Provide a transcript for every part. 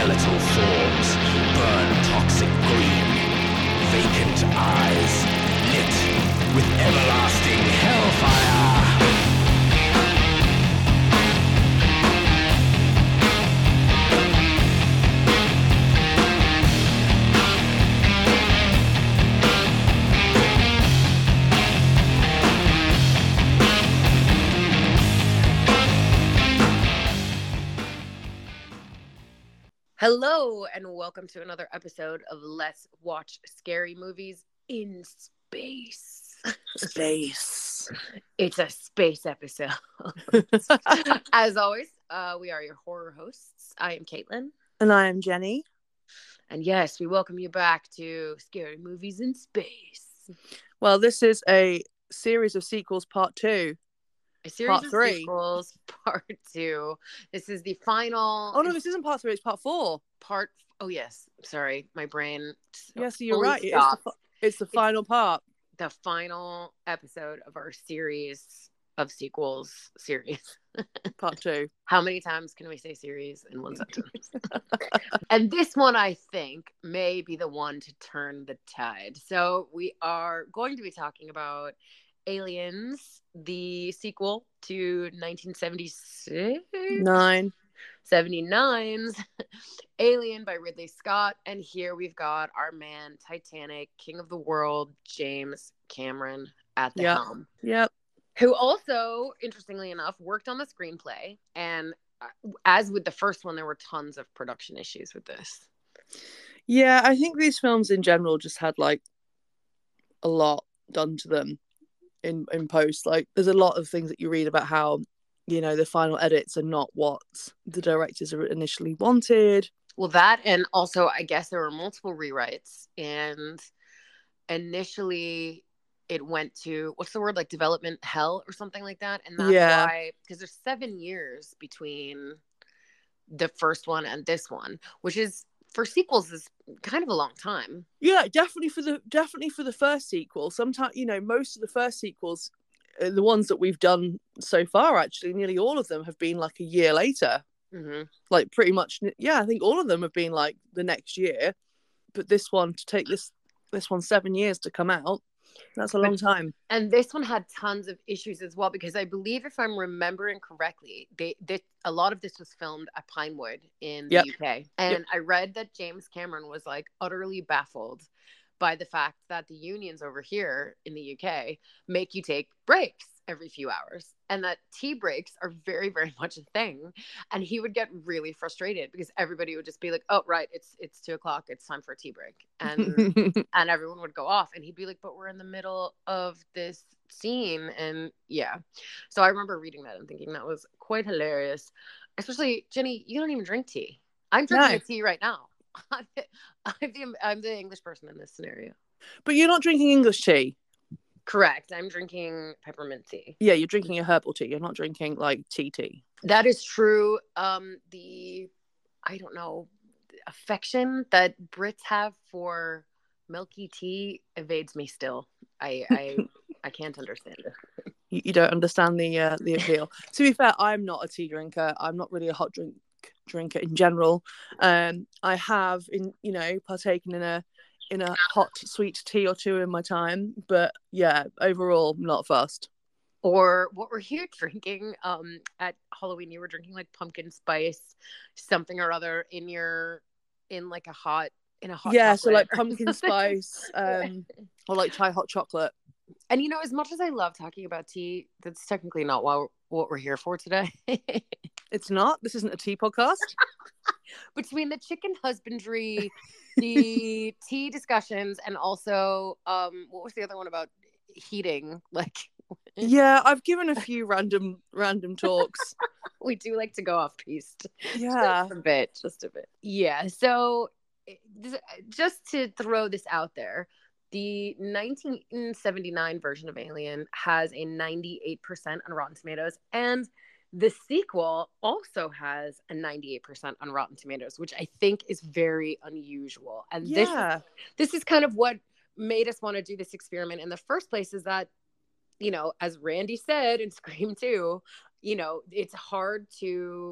skeletal forms burn toxic green, vacant eyes lit with everlasting hellfire. Hello, and welcome to another episode of Let's Watch Scary Movies in Space. Space. It's a space episode. As always, we are your horror hosts. I am Caitlin. And I am Jenny. And yes, we welcome you back to Scary Movies in Space. Well, this is a series of sequels, part 2. A series Part of 3. sequels, part 2. This is the final... Oh, no, this isn't part 3, it's part 4. Oh, yes. Sorry, my brain... Yes, you're fully right. It's the final part. The final episode of our series of sequels series. Part 2. How many times can we say series in one sentence? And this one, I think, may be the one to turn the tide. So we are going to be talking about Aliens, the sequel to 1976? 79's Alien by Ridley Scott. And here we've got our man, Titanic, king of the world, James Cameron at the helm. Yep. Who also, interestingly enough, worked on the screenplay. And as with the first one, there were tons of production issues with this. Yeah, I think these films in general just had like a lot done to them in post. Like, there's a lot of things that you read about how, you know, the final edits are not what the directors initially wanted. Well, that, and also I guess there were multiple rewrites, and initially it went to, what's the word, like development hell or something like that. And that's why, because there's 7 years between the first one and this one, which is, for sequels, is kind of a long time. Yeah, definitely for the first sequel. Sometimes, you know, most of the first sequels, the ones that we've done so far, actually, nearly all of them have been like a year later. Mm-hmm. Like pretty much, yeah, I think all of them have been like the next year. But this one, to take this one 7 years to come out, that's a long time. And this one had tons of issues as well, because I believe, if I'm remembering correctly, a lot of this was filmed at Pinewood in the UK. And I read that James Cameron was like utterly baffled by the fact that the unions over here in the UK make you take breaks every few hours, and that tea breaks are very, very much a thing. And he would get really frustrated because everybody would just be like, oh, right, it's 2:00, it's time for a tea break. And and everyone would go off, and he'd be like, but we're in the middle of this scene. And yeah, so I remember reading that and thinking that was quite hilarious. Especially, Jenny, you don't even drink tea. I'm drinking a tea right now. I'm the English person in this scenario. But you're not drinking English tea. Correct. I'm drinking peppermint tea. Yeah, you're drinking a herbal tea. You're not drinking like tea. That is true. Affection that Brits have for milky tea evades me still. I can't understand it. You don't understand the appeal. To be fair, I'm not a tea drinker. I'm not really a hot drinker in general. I have partaken in a hot sweet tea or two in my time, but yeah, overall not fussed. Or what were you drinking at Halloween? You were drinking like pumpkin spice something or other in a hot yeah, chocolate. So like pumpkin spice or like chai hot chocolate. And you know, as much as I love talking about tea, that's technically not what we're here for today. It's not. This isn't a tea podcast. Between the chicken husbandry, the tea discussions, and also what was the other one about heating? Like, yeah, I've given a few random talks. We do like to go off piste. Yeah, just a bit. Yeah. So, just to throw this out there, the 1979 version of Alien has a 98% on Rotten Tomatoes, and the sequel also has a 98% on Rotten Tomatoes, which I think is very unusual. And this is kind of what made us want to do this experiment in the first place, is that, you know, as Randy said in Scream 2, you know, it's hard to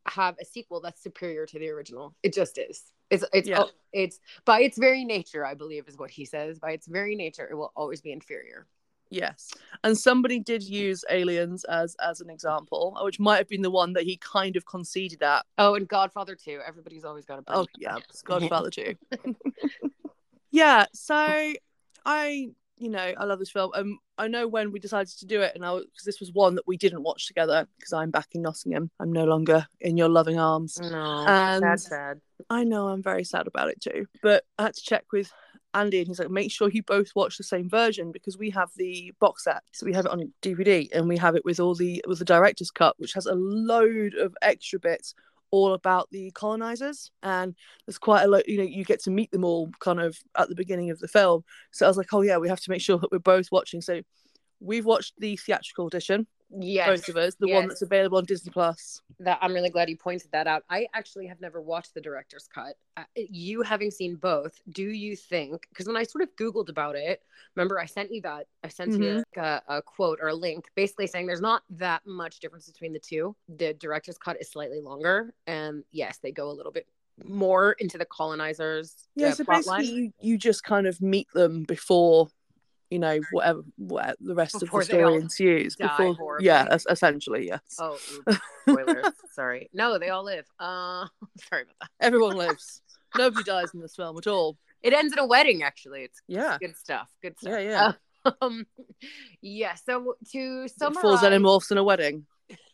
have a sequel that's superior to the original. It just is. It's Yeah. it's by its very nature, I believe, is what he says. By its very nature, it will always be inferior. Yes. And somebody did use Aliens as an example, which might have been the one that he kind of conceded at. Oh, and Godfather 2. Everybody's always got to bring. Oh yeah, it's Godfather 2. Yeah, so I love this film. I know when we decided to do it, and because this was one that we didn't watch together because I'm back in Nottingham. I'm no longer in your loving arms. No, and that's sad. I know, I'm very sad about it too. But I had to check with Andy, and he's like, make sure you both watch the same version because we have the box set, so we have it on DVD, and we have it with the director's cut, which has a load of extra bits all about the colonizers, and there's quite a lot. You get to meet them all kind of at the beginning of the film. So I was like, oh yeah, we have to make sure that we're both watching. So we've watched the theatrical edition. Yes, both of us. The one that's available on Disney Plus. That I'm really glad you pointed that out. I actually have never watched the director's cut. You having seen both, do you think? Because when I sort of Googled about it, remember I sent you that. I sent you a quote or a link, basically saying there's not that much difference between the two. The director's cut is slightly longer, and yes, they go a little bit more into the colonizers. Yeah, so basically, you just kind of meet them before. Whatever the rest before of the story ensues. Essentially, yes. Oh, spoilers. Sorry. No, they all live. Sorry about that. Everyone lives. Nobody dies in this film at all. It ends in a wedding, actually. It's good stuff. Good stuff. Yeah. Yeah. So to summarize, Four xenomorphs in a wedding.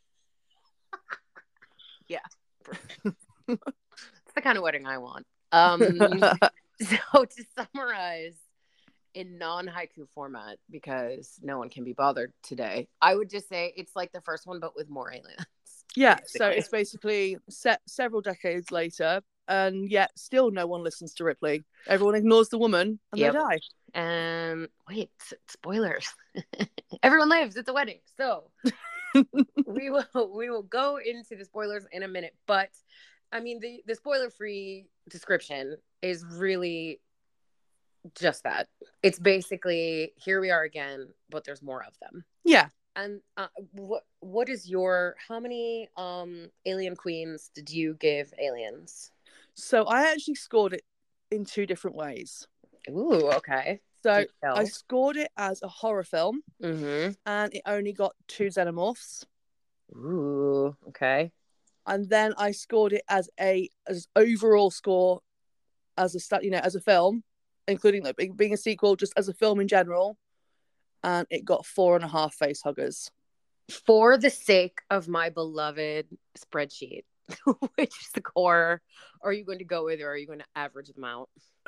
Yeah. It's the kind of wedding I want. So to summarize, in non-haiku format, because no one can be bothered today, I would just say it's like the first one but with more aliens. Yeah, basically. So it's basically set several decades later, and yet still no one listens to Ripley. Everyone ignores the woman and they die. Wait, spoilers. Everyone lives. It's a wedding. So we will go into the spoilers in a minute, but I mean the spoiler-free description is really just that. It's basically, here we are again, but there's more of them. Yeah. And what is how many alien queens did you give Aliens? So I actually scored it in two different ways. Ooh, okay. So I scored it as a horror film, and it only got 2 xenomorphs. Ooh, okay. And then I scored it as overall score as a film, including being a sequel, just as a film in general, and it got 4.5 face huggers. For the sake of my beloved spreadsheet, which score are you going to go with, or are you going to average them out?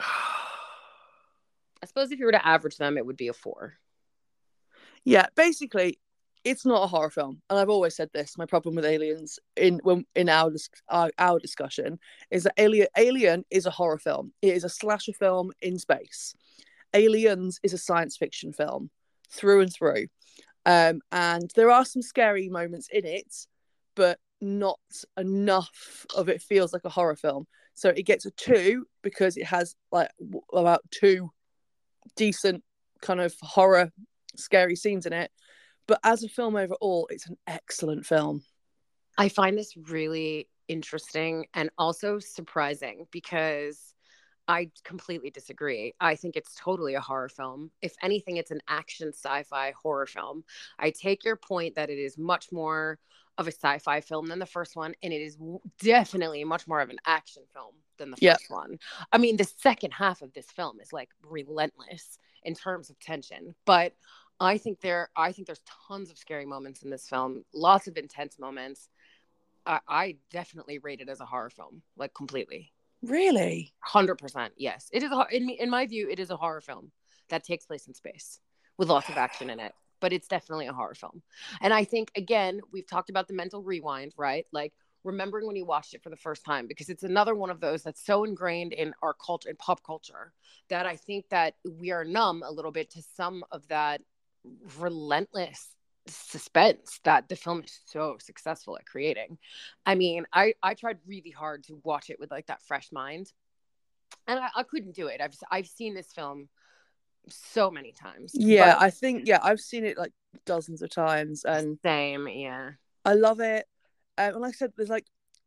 I suppose if you were to average them, it would be a 4. Yeah, basically, it's not a horror film, and I've always said this. My problem with Aliens in our discussion is that Alien is a horror film. It is a slasher film in space. Aliens is a science fiction film through and through, and there are some scary moments in it, but not enough of it feels like a horror film. So it gets a 2 because it has like about 2 decent kind of horror scary scenes in it. But as a film overall, it's an excellent film. I find this really interesting and also surprising because I completely disagree. I think it's totally a horror film. If anything, it's an action sci-fi horror film. I take your point that it is much more of a sci-fi film than the first one, and it is definitely much more of an action film than the first one. I mean, the second half of this film is like relentless in terms of tension, but I think there's tons of scary moments in this film, lots of intense moments. I definitely rate it as a horror film, like completely. Really? 100%. Yes, it is. In my view, it is a horror film that takes place in space with lots of action in it. But it's definitely a horror film. And I think, again, we've talked about the mental rewind, right? Like remembering when you watched it for the first time, because it's another one of those that's so ingrained in our culture, in pop culture, that I think that we are numb a little bit to some of that relentless suspense that the film is so successful at creating. I mean, I tried really hard to watch it with like that fresh mind, and I couldn't do it. I've seen this film so many times. Yeah, I think I've seen it like dozens of times, and same. Yeah, I love it. And like I said, there's like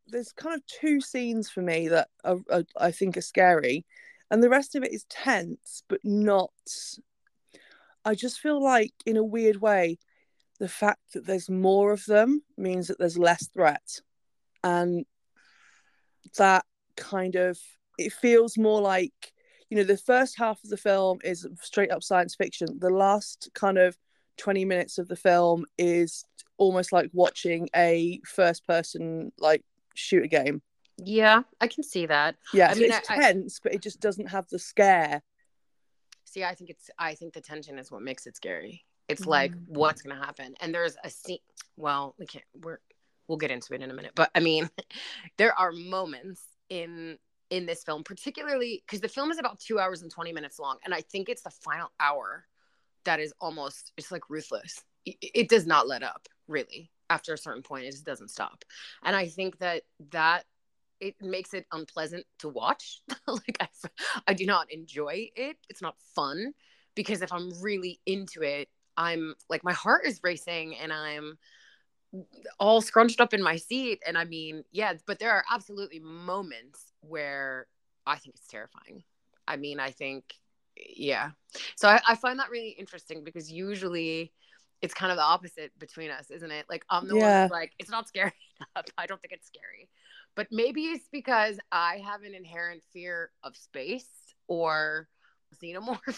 there's kind of two scenes for me that I think are scary, and the rest of it is tense, but not. I just feel like, in a weird way, the fact that there's more of them means that there's less threat, and that kind of, it feels more like, the first half of the film is straight up science fiction. The last kind of 20 minutes of the film is almost like watching a first person like shooter game. Yeah, I can see that. Yeah, so it's tense, but it just doesn't have the scare. See, I think the tension is what makes it scary. It's like, what's gonna happen? And there's a scene. Well, we'll get into it in a minute. But I mean, there are moments in this film, particularly because the film is about 2 hours and 20 minutes long, and I think it's the final hour that is almost, it's like ruthless. It does not let up, really. After a certain point, it just doesn't stop. And I think that it makes it unpleasant to watch. Like I do not enjoy it. It's not fun, because if I'm really into it, I'm like, my heart is racing and I'm all scrunched up in my seat. And I mean, yeah, but there are absolutely moments where I think it's terrifying. I mean, I think, yeah. So I find that really interesting, because usually it's kind of the opposite between us, isn't it? Like, I'm the one who's like, it's not scary enough. I don't think it's scary. But maybe it's because I have an inherent fear of space or xenomorphs.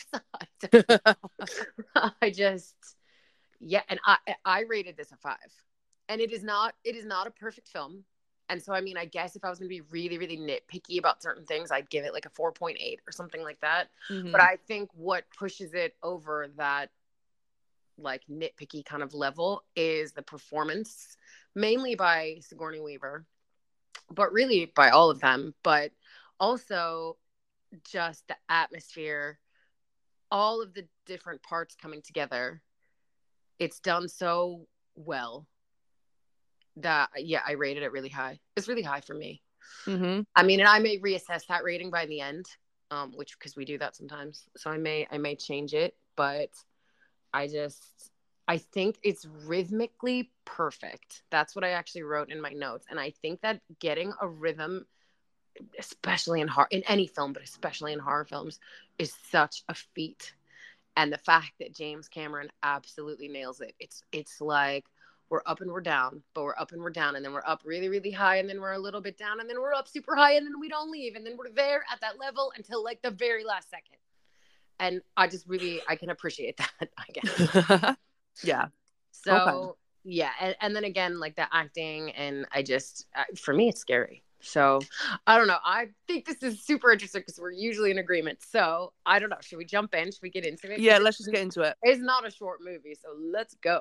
I just, yeah. And I rated this a 5, and it is not a perfect film. And so, I mean, I guess if I was going to be really, really nitpicky about certain things, I'd give it like a 4.8 or something like that. Mm-hmm. But I think what pushes it over that like nitpicky kind of level is the performance, mainly by Sigourney Weaver, but really by all of them, but also just the atmosphere, all of the different parts coming together. It's done so well that, yeah, I rated it really high. It's really high for me. Mm-hmm. I mean, and I may reassess that rating by the end, because we do that sometimes. So I may change it, but I think it's rhythmically perfect. That's what I actually wrote in my notes. And I think that getting a rhythm, especially in any film, but especially in horror films, is such a feat. And the fact that James Cameron absolutely nails it. It's like, we're up and we're down, but we're up and we're down, and then we're up really, really high, and then we're a little bit down, and then we're up super high, and then we don't leave, and then we're there at that level until like the very last second. And I just really, I can appreciate that, I guess. Yeah. So, okay. Yeah. And then again, like the acting, and for me, it's scary. So I don't know. I think this is super interesting because we're usually in agreement. So I don't know. Should we jump in? Should we get into it? Yeah, let's just get into it. It's not a short movie, so let's go.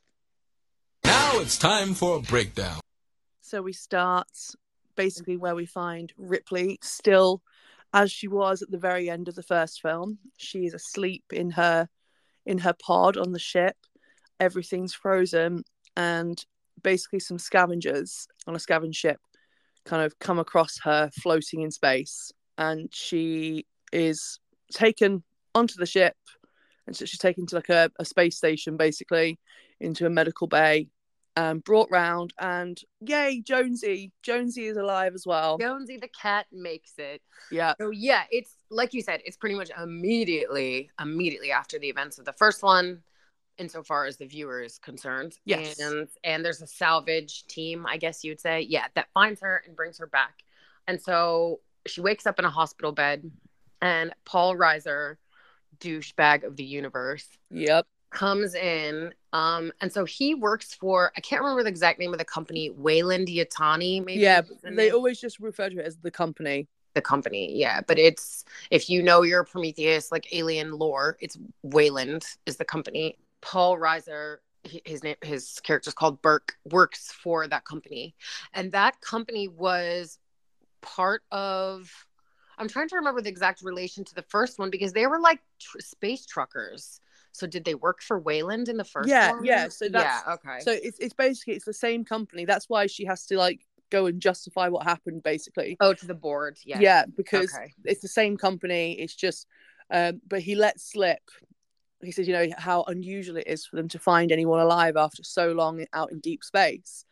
Now it's time for a breakdown. So we start basically where we find Ripley still as she was at the very end of the first film. She is asleep in her pod on the ship. Everything's frozen, and basically some scavengers on a scavenge ship kind of come across her floating in space, and she is taken onto the ship, and so she's taken to like a space station, basically into a medical bay, and brought round, and yay, Jonesy is alive as well. Jonesy the cat makes it. Yeah. So yeah, it's like you said, it's pretty much immediately after the events of the first one, insofar as the viewer is concerned. Yes. And there's a salvage team, I guess you'd say, that finds her and brings her back. And so she wakes up in a hospital bed, and Paul Reiser, douchebag of the universe, comes in. And so he works for, I can't remember the exact name of the company, Weyland-Yutani, maybe. Yeah, they always just refer to it as the company. The company, yeah. But it's, if you know your Prometheus, like alien lore, it's Weyland is the company. Paul Reiser, his character's called Burke, works for that company. And that company was part of, I'm trying to remember the exact relation to the first one, because they were like space truckers. So did they work for Weyland in the first one? Yeah. So that's, okay. So it's basically, it's the same company. That's why she has to like go and justify what happened, basically. Oh, to the board. Yes. Yeah, because it's the same company. It's just, but he lets slip. He says, how unusual it is for them to find anyone alive after so long out in deep space.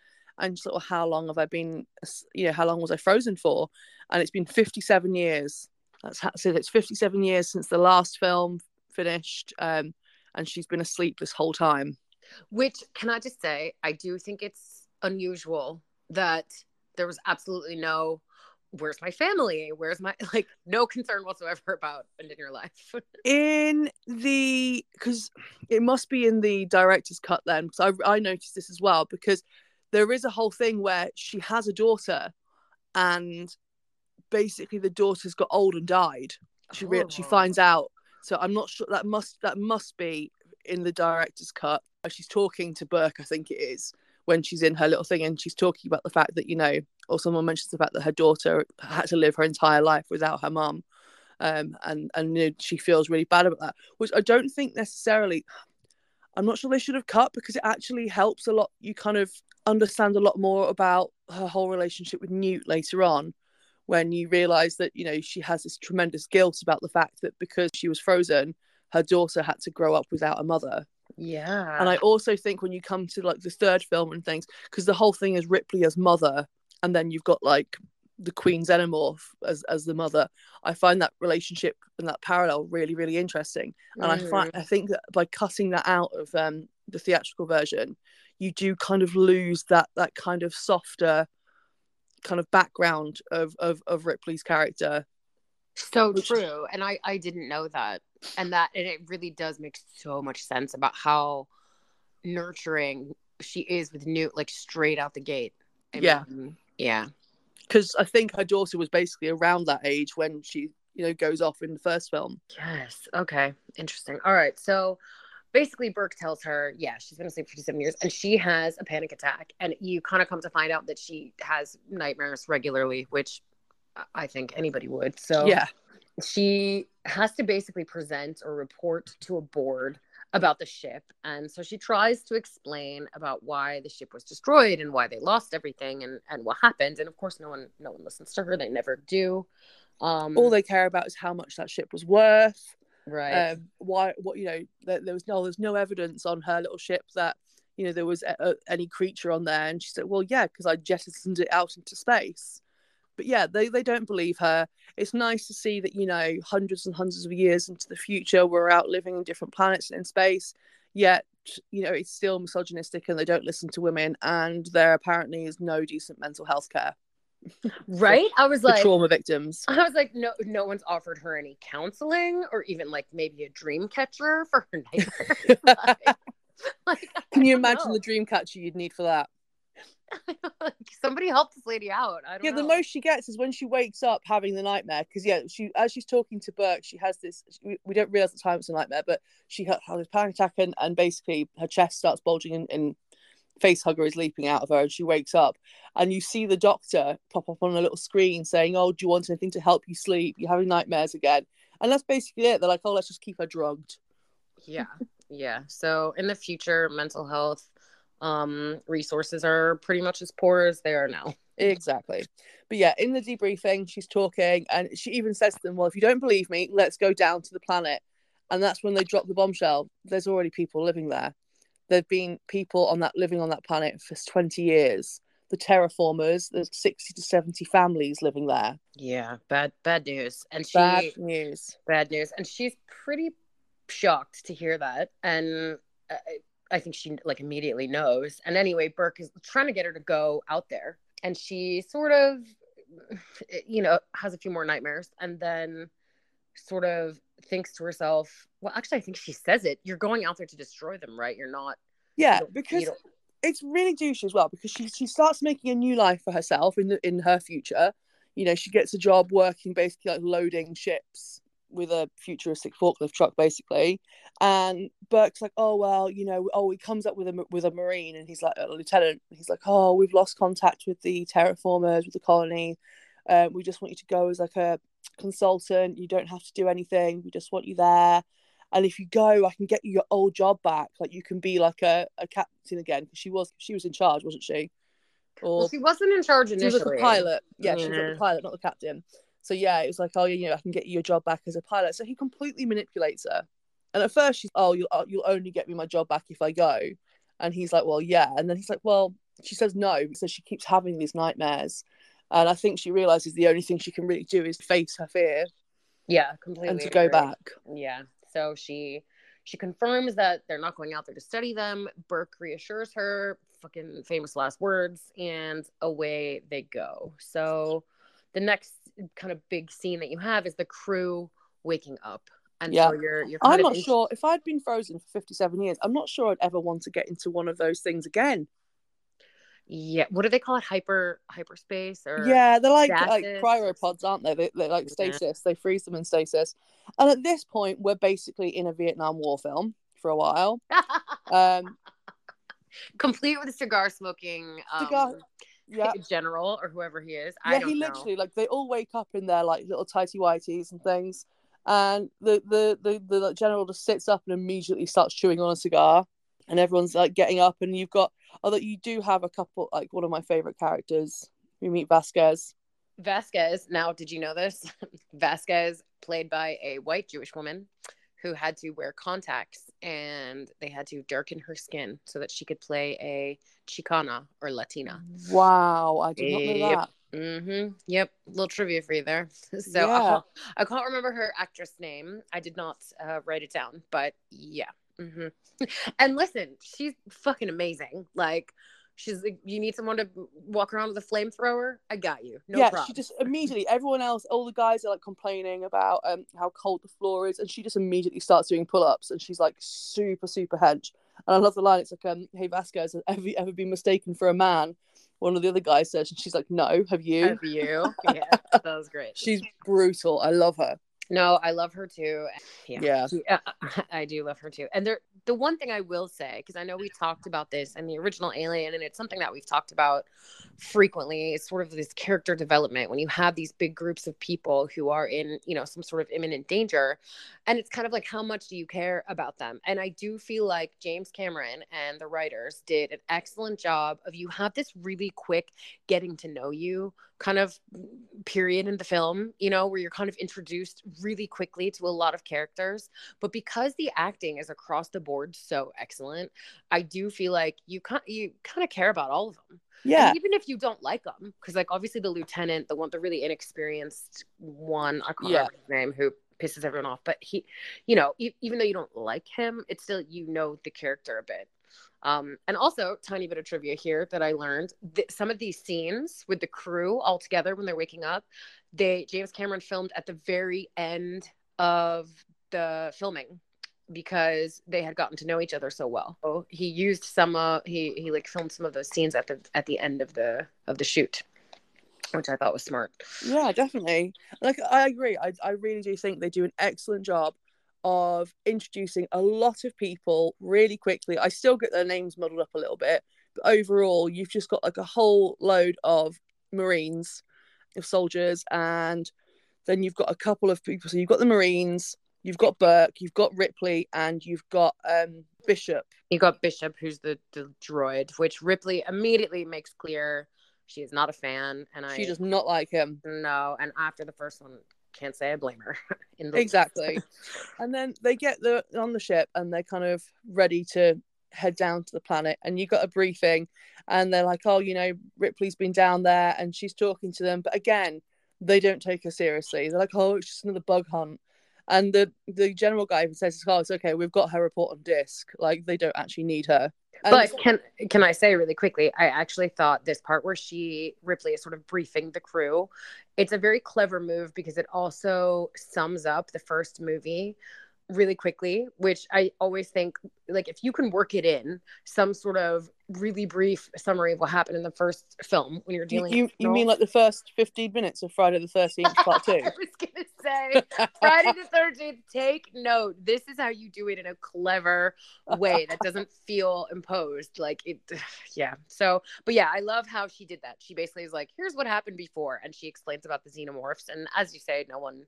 and sort of how long have I been, how long was I frozen for? And it's been 57 years. So it's 57 years since the last film finished, and she's been asleep this whole time. Which, can I just say, I do think it's unusual that there was absolutely no, where's my family? Where's my, like, no concern whatsoever about ending your life. Because it must be in the director's cut then, because I noticed this as well, because there is a whole thing where she has a daughter, and basically the daughter's got old and died. She finds out. So I'm not sure, that must be in the director's cut. She's talking to Burke, I think it is, when she's in her little thing, and she's talking about the fact that, or someone mentions the fact that her daughter had to live her entire life without her mum, and she feels really bad about that, which I don't think necessarily, I'm not sure they should have cut, because it actually helps a lot. You kind of understand a lot more about her whole relationship with Newt later on, when you realise that, she has this tremendous guilt about the fact that because she was frozen, her daughter had to grow up without a mother. Yeah. And I also think when you come to like the third film and things, because the whole thing is Ripley as mother, and then you've got like the Queen Xenomorph as the mother, I find that relationship and that parallel really, really interesting. And I think that by cutting that out of the theatrical version, you do kind of lose that kind of softer kind of background of Ripley's character. So true. And I didn't know that. And it really does make so much sense about how nurturing she is with Newt, like straight out the gate. Yeah. Because I think her daughter was basically around that age when she, goes off in the first film. Yes. Okay. Interesting. All right. So basically Burke tells her, she's been asleep for 57 years and she has a panic attack. And you kind of come to find out that she has nightmares regularly, which I think anybody would. So yeah, she has to basically present or report to a board about the ship. And so she tries to explain about why the ship was destroyed and why they lost everything and what happened. And of course, no one listens to her. They never do. All they care about is how much that ship was worth. Right. There's no evidence on her little ship that, there was any creature on there. And she said, well, yeah, because I jettisoned it out into space. But yeah, they don't believe her. It's nice to see that, hundreds and hundreds of years into the future, we're out living in different planets and in space, yet, it's still misogynistic and they don't listen to women, and there apparently is no decent mental health care. Right? I was like, trauma victims. I was like, no one's offered her any counseling or even like maybe a dream catcher for her nightmares. Can you imagine the dream catcher you'd need for that? Somebody help this lady out. I don't know. The most she gets is when she wakes up having the nightmare, because as she's talking to Burke, she has this, we don't realize at the time it's a nightmare, but she has this panic attack and basically her chest starts bulging and face hugger is leaping out of her, and she wakes up and you see the doctor pop up on a little screen saying, oh, do you want anything to help you sleep, you're having nightmares again. And that's basically it. They're like, oh, let's just keep her drugged. Yeah So in the future, mental health resources are pretty much as poor as they are now. Exactly. But yeah, in the debriefing, she's talking and she even says to them, well, if you don't believe me, let's go down to the planet. And that's when they drop the bombshell. There's already people living there. There've been people living on that planet for 20 years. The terraformers, there's 60 to 70 families living there. Yeah, bad news. And bad news. And she's pretty shocked to hear that. And I think she immediately knows. And anyway, Burke is trying to get her to go out there. And she sort of, has a few more nightmares and then sort of thinks to herself, well, actually, I think she says it. You're going out there to destroy them, right? You're not. Yeah, because it's really douchey as well, because she starts making a new life for herself in her future. She gets a job working basically like loading ships with a futuristic forklift truck, basically. And Burke's like, oh, well, he comes up with a Marine, and he's like, a lieutenant. He's like, oh, we've lost contact with the terraformers, with the colony. We just want you to go as like a consultant. You don't have to do anything. We just want you there. And if you go, I can get you your old job back. Like, you can be like a captain again, because she was in charge, wasn't she? Well, she wasn't in charge initially. She was like a pilot. Yeah, she was like the pilot, not the captain. So yeah, it was like, oh, I can get you your job back as a pilot. So he completely manipulates her. And at first she's, oh, you'll only get me my job back if I go. And he's like, well, yeah. And then he's like, well, she says no, so she keeps having these nightmares. And I think she realizes the only thing she can really do is face her fear. Yeah, completely. And to go back. Yeah. So she confirms that they're not going out there to study them. Burke reassures her, fucking famous last words, and away they go. So the next kind of big scene that you have is the crew waking up. And so you're kind I'm of not sure if I'd been frozen for 57 years, I'm not sure I'd ever want to get into one of those things again. Yeah, what do they call it? Hyperspace or they're like gases? cryopods, aren't they? They're like stasis. They freeze them in stasis. And at this point, we're basically in a Vietnam War film for a while. Complete with a cigar smoking general or whoever he is. I don't know. Literally, like, they all wake up in their like little tighty whities and things, and the general just sits up and immediately starts chewing on a cigar, and everyone's like getting up, and you do have a couple, like one of my favorite characters. We meet Vasquez. Now, did you know this? Vasquez, played by a white Jewish woman who had to wear contacts, and they had to darken her skin so that she could play a Chicana or Latina. Wow, I did not know that. Mm-hmm. Yep. A little trivia for you there. So I can't remember her actress name. I did not write it down, but yeah. Mm-hmm. And listen, she's fucking amazing. Like, she's like, you need someone to walk around with a flamethrower? I got you. No problem. She just immediately, everyone else, all the guys are like complaining about how cold the floor is, and she just immediately starts doing pull-ups, and she's like super, super hench. And I love the line. It's like, hey, Vasquez, have you ever been mistaken for a man? One of the other guys says, and she's like, no, have you? Have you? Yeah, that was great. She's brutal. I love her. No, I love her too. Yeah. I do love her too. And the one thing I will say, because I know we talked about this in the original Alien, and it's something that we've talked about frequently, is sort of this character development when you have these big groups of people who are in, some sort of imminent danger. And it's kind of like, how much do you care about them? And I do feel like James Cameron and the writers did an excellent job of, you have this really quick getting to know you kind of period in the film, where you're kind of introduced really quickly to a lot of characters. But because the acting is across the board so excellent, I do feel like you kind of care about all of them. Yeah. And even if you don't like them, because like obviously the lieutenant, the really inexperienced one, I can't remember his name, who pisses everyone off, but he, even though you don't like him, it's still, the character a bit. And also, tiny bit of trivia here that I learned, some of these scenes with the crew all together when they're waking up, James Cameron filmed at the very end of the filming because they had gotten to know each other so well. So he used he like filmed some of those scenes at the end of the shoot, which I thought was smart. Yeah, definitely. Like, I agree. I really do think they do an excellent job of introducing a lot of people really quickly. I still get their names muddled up a little bit, but overall you've just got like a whole load of Marines, of soldiers, and then you've got a couple of people. So you've got the Marines, you've got Burke, you've got Ripley, and you've got Bishop. You got Bishop, who's the droid, which Ripley immediately makes clear she is not a fan, and she does not like him. No, and after the first one, can't say I blame her. Exactly. And then they get on the ship, and they're kind of ready to head down to the planet, and you got a briefing, and they're like, oh, Ripley's been down there and she's talking to them, but again, they don't take her seriously. They're like, oh, it's just another bug hunt. And the general guy even says, oh, it's okay, we've got her report on disc. Like, they don't actually need her. But can I say really quickly, I actually thought this part where Ripley is sort of briefing the crew, it's a very clever move because it also sums up the first movie really quickly, which I always think, like, if you can work it in some sort of really brief summary of what happened in the first film when you're dealing you mean like the first 15 minutes of Friday the 13th part 2? I was gonna say Friday the 13th, take note, this is how you do it in a clever way that doesn't feel imposed, like it. Yeah, so, but yeah, I love how she did that. She basically is like, here's what happened before, and she explains about the xenomorphs, and as you say,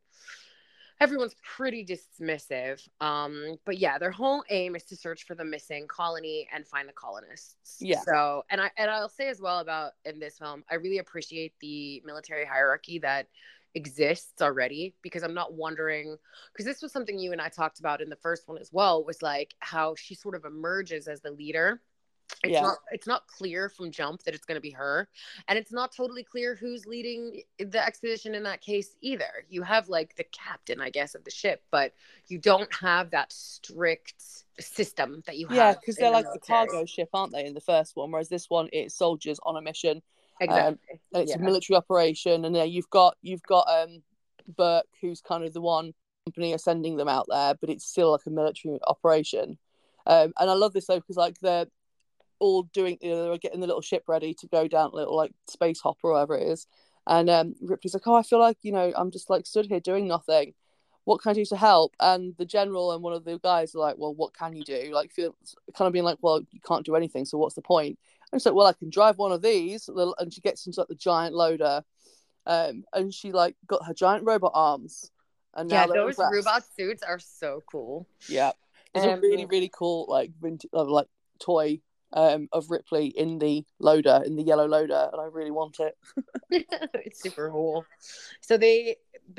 everyone's pretty dismissive. But yeah, their whole aim is to search for the missing colony and find the colonists. Yeah. So, and I'll say as well about in this film, I really appreciate the military hierarchy that exists already, because I'm not wondering, because this was something you and I talked about in the first one as well, was like how she sort of emerges as the leader. It's not clear from jump that it's going to be her, and it's not totally clear who's leading the expedition in that case either. You have like the captain, I guess, of the ship, but you don't have that strict system that you have. Yeah, because they're like a cargo ship, aren't they, in the first one? Whereas this one, it's soldiers on a mission. Exactly. And it's a military operation, and you've got Burke, who's kind of the one company are sending them out there, but it's still like a military operation. And I love this though, because like they're all doing, they're getting the little ship ready to go down a little like space hop or whatever it is, and Ripley's like, oh, I feel like I'm just like stood here doing nothing. What can I do to help? And the general and one of the guys are like, well, what can you do? Like, feel kind of being like, well, you can't do anything, so what's the point? And she's like, well, I can drive one of these, and she gets into like the giant loader, and she like got her giant robot arms. And now those robot suits are so cool. Yeah, there's a really, really cool like vintage, like toy of Ripley in the loader, in the yellow loader, and I really want it. It's super cool. So they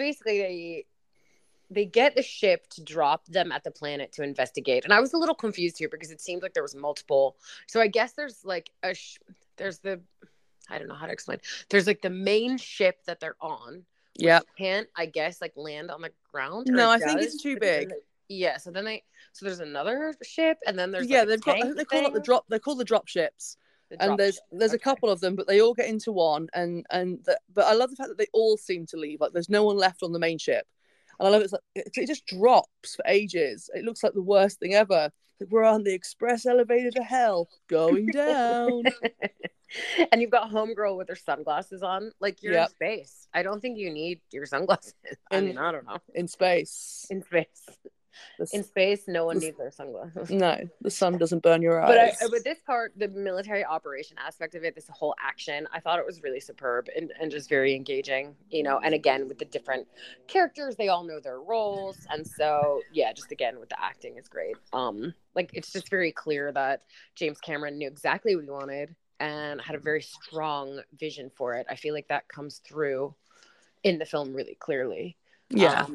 get the ship to drop them at the planet to investigate, and I was a little confused here because it seemed like there was multiple. So I guess there's like there's the, I don't know how to explain. There's like the main ship that they're on. Yeah, can't, I guess, like land on the ground. No, I think it's too big. Yeah, so there's another ship, and then there's they've got, I think they call it the drop. They're called the drop ships, and there's a couple of them, but they all get into one, but I love the fact that they all seem to leave. Like there's no one left on the main ship, and I love it just drops for ages. It looks like the worst thing ever. Like we're on the express elevator to hell, going down. And you've got homegirl with her sunglasses on. Like you're in space. I don't think you need your sunglasses. I don't know. In space. In space, no one needs their sunglasses. No, the sun doesn't burn your eyes. But this part, the military operation aspect of it, this whole action, I thought it was really superb and just very engaging, and again, with the different characters, they all know their roles. And so, yeah, just again, with the acting is great. Like it's just very clear that James Cameron knew exactly what he wanted and had a very strong vision for it. I feel like that comes through in the film really clearly. Yeah.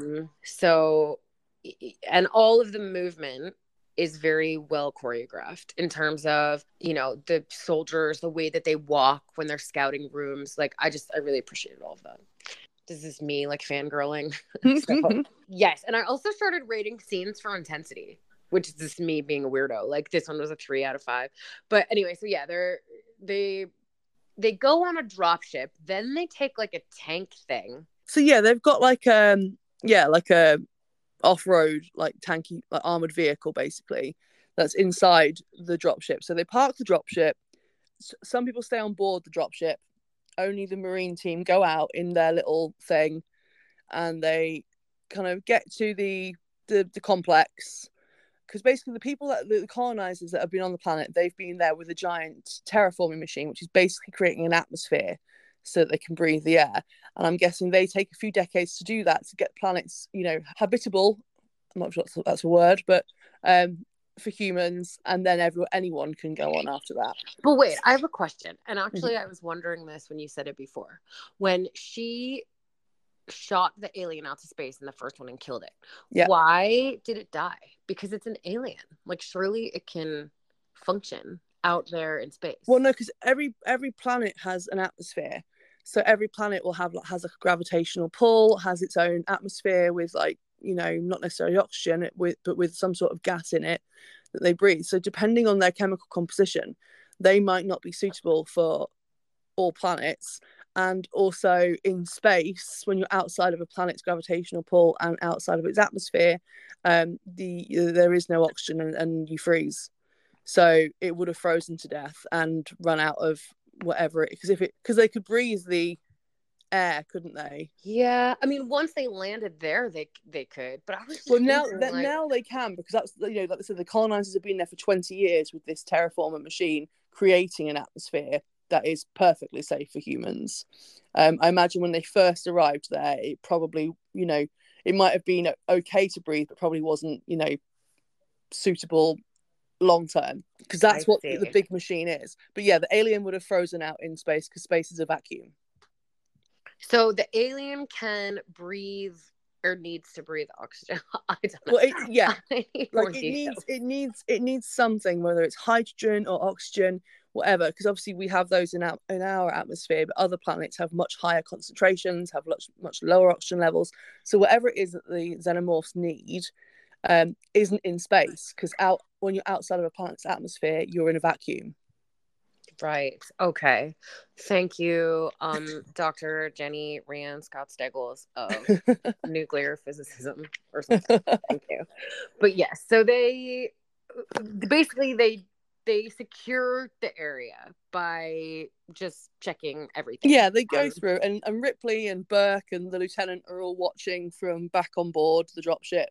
And all of the movement is very well choreographed in terms of, the soldiers, the way that they walk when they're scouting rooms. Like, I really appreciated all of that. This is me like fangirling. So, yes. And I also started rating scenes for intensity, which is just me being a weirdo. Like this one was a 3 out of 5. But anyway, so yeah, they go on a drop ship, then they take like a tank thing. So yeah, they've got like a off-road like tanky, like armored vehicle basically that's inside the dropship. So they park the dropship. Some people stay on board the dropship. Only the marine team go out in their little thing, and they kind of get to the complex, because basically the colonizers that have been on the planet, they've been there with a giant terraforming machine, which is basically creating an atmosphere so that they can breathe the air. And I'm guessing they take a few decades to do that, to get planets, habitable. I'm not sure that's a word, but for humans, and then anyone can go on after that. But wait, I have a question. And actually, I was wondering this when you said it before. When she shot the alien out to space in the first one and killed it, why did it die? Because it's an alien. Like, surely it can function out there in space. Well, no, because every planet has an atmosphere. So every planet has a gravitational pull, has its own atmosphere with not necessarily oxygen, but with some sort of gas in it that they breathe. So depending on their chemical composition, they might not be suitable for all planets. And also in space, when you're outside of a planet's gravitational pull and outside of its atmosphere, there is no oxygen and you freeze. So it would have frozen to death and run out of whatever because they could breathe the air, couldn't they? Yeah, I mean, once they landed there, they could. But I was just now they can, because that's like I said, the colonizers have been there for 20 years with this terraforming machine creating an atmosphere that is perfectly safe for humans. I imagine when they first arrived there, it probably it might have been okay to breathe, but probably wasn't suitable long term, because that's what the big machine is. But yeah, the alien would have frozen out in space because space is a vacuum. So the alien can breathe or needs to breathe oxygen. I don't know. Well, yeah, I need more like details. it needs something, whether it's hydrogen or oxygen, whatever, because obviously we have those in our atmosphere, but other planets have much higher concentrations, have much lower oxygen levels. So whatever it is that the xenomorphs need isn't in space, because when you're outside of a planet's atmosphere, you're in a vacuum. Right. Okay. Thank you, Dr. Jenny Rand Scott Steggles of nuclear physicism or something. Thank you. But yes, so they basically they secure the area by just checking everything. Yeah, they go through, and Ripley and Burke and the lieutenant are all watching from back on board the dropship.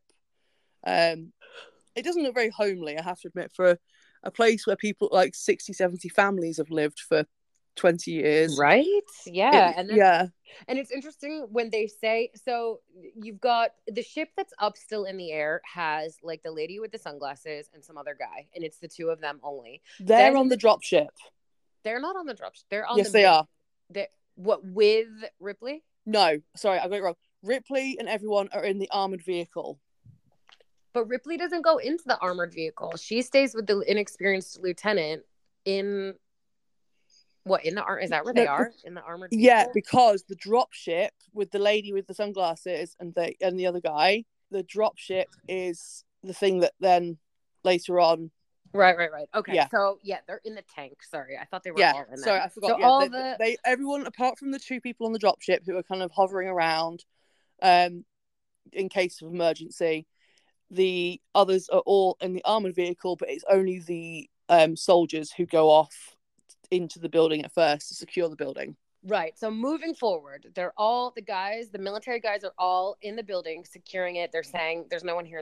It doesn't look very homely, I have to admit, for a place where people, like 60, 70 families have lived for 20 years. Right? Yeah. And it's interesting when they say, so you've got the ship that's up still in the air has like the lady with the sunglasses and some other guy, and it's the two of them only. They're on the dropship. They're not on the dropship. They're on Yes, they are. What, with Ripley? No, sorry, I got it wrong. Ripley and everyone are in the armored vehicle. But Ripley doesn't go into the armored vehicle. She stays with the inexperienced lieutenant in is that where they are? In the armored vehicle? Yeah, because the dropship with the lady with the sunglasses and the other guy, the dropship is the thing that then later on. Right. Okay. Yeah. So yeah, they're in the tank. Sorry, I thought they were all in there. Sorry, I forgot. So everyone apart from the two people on the dropship who are kind of hovering around, in case of emergency, the others are all in the armored vehicle, but it's only the soldiers who go off into the building at first to secure the building. Right. So moving forward, they're all the military guys are all in the building securing it. They're saying there's no one here,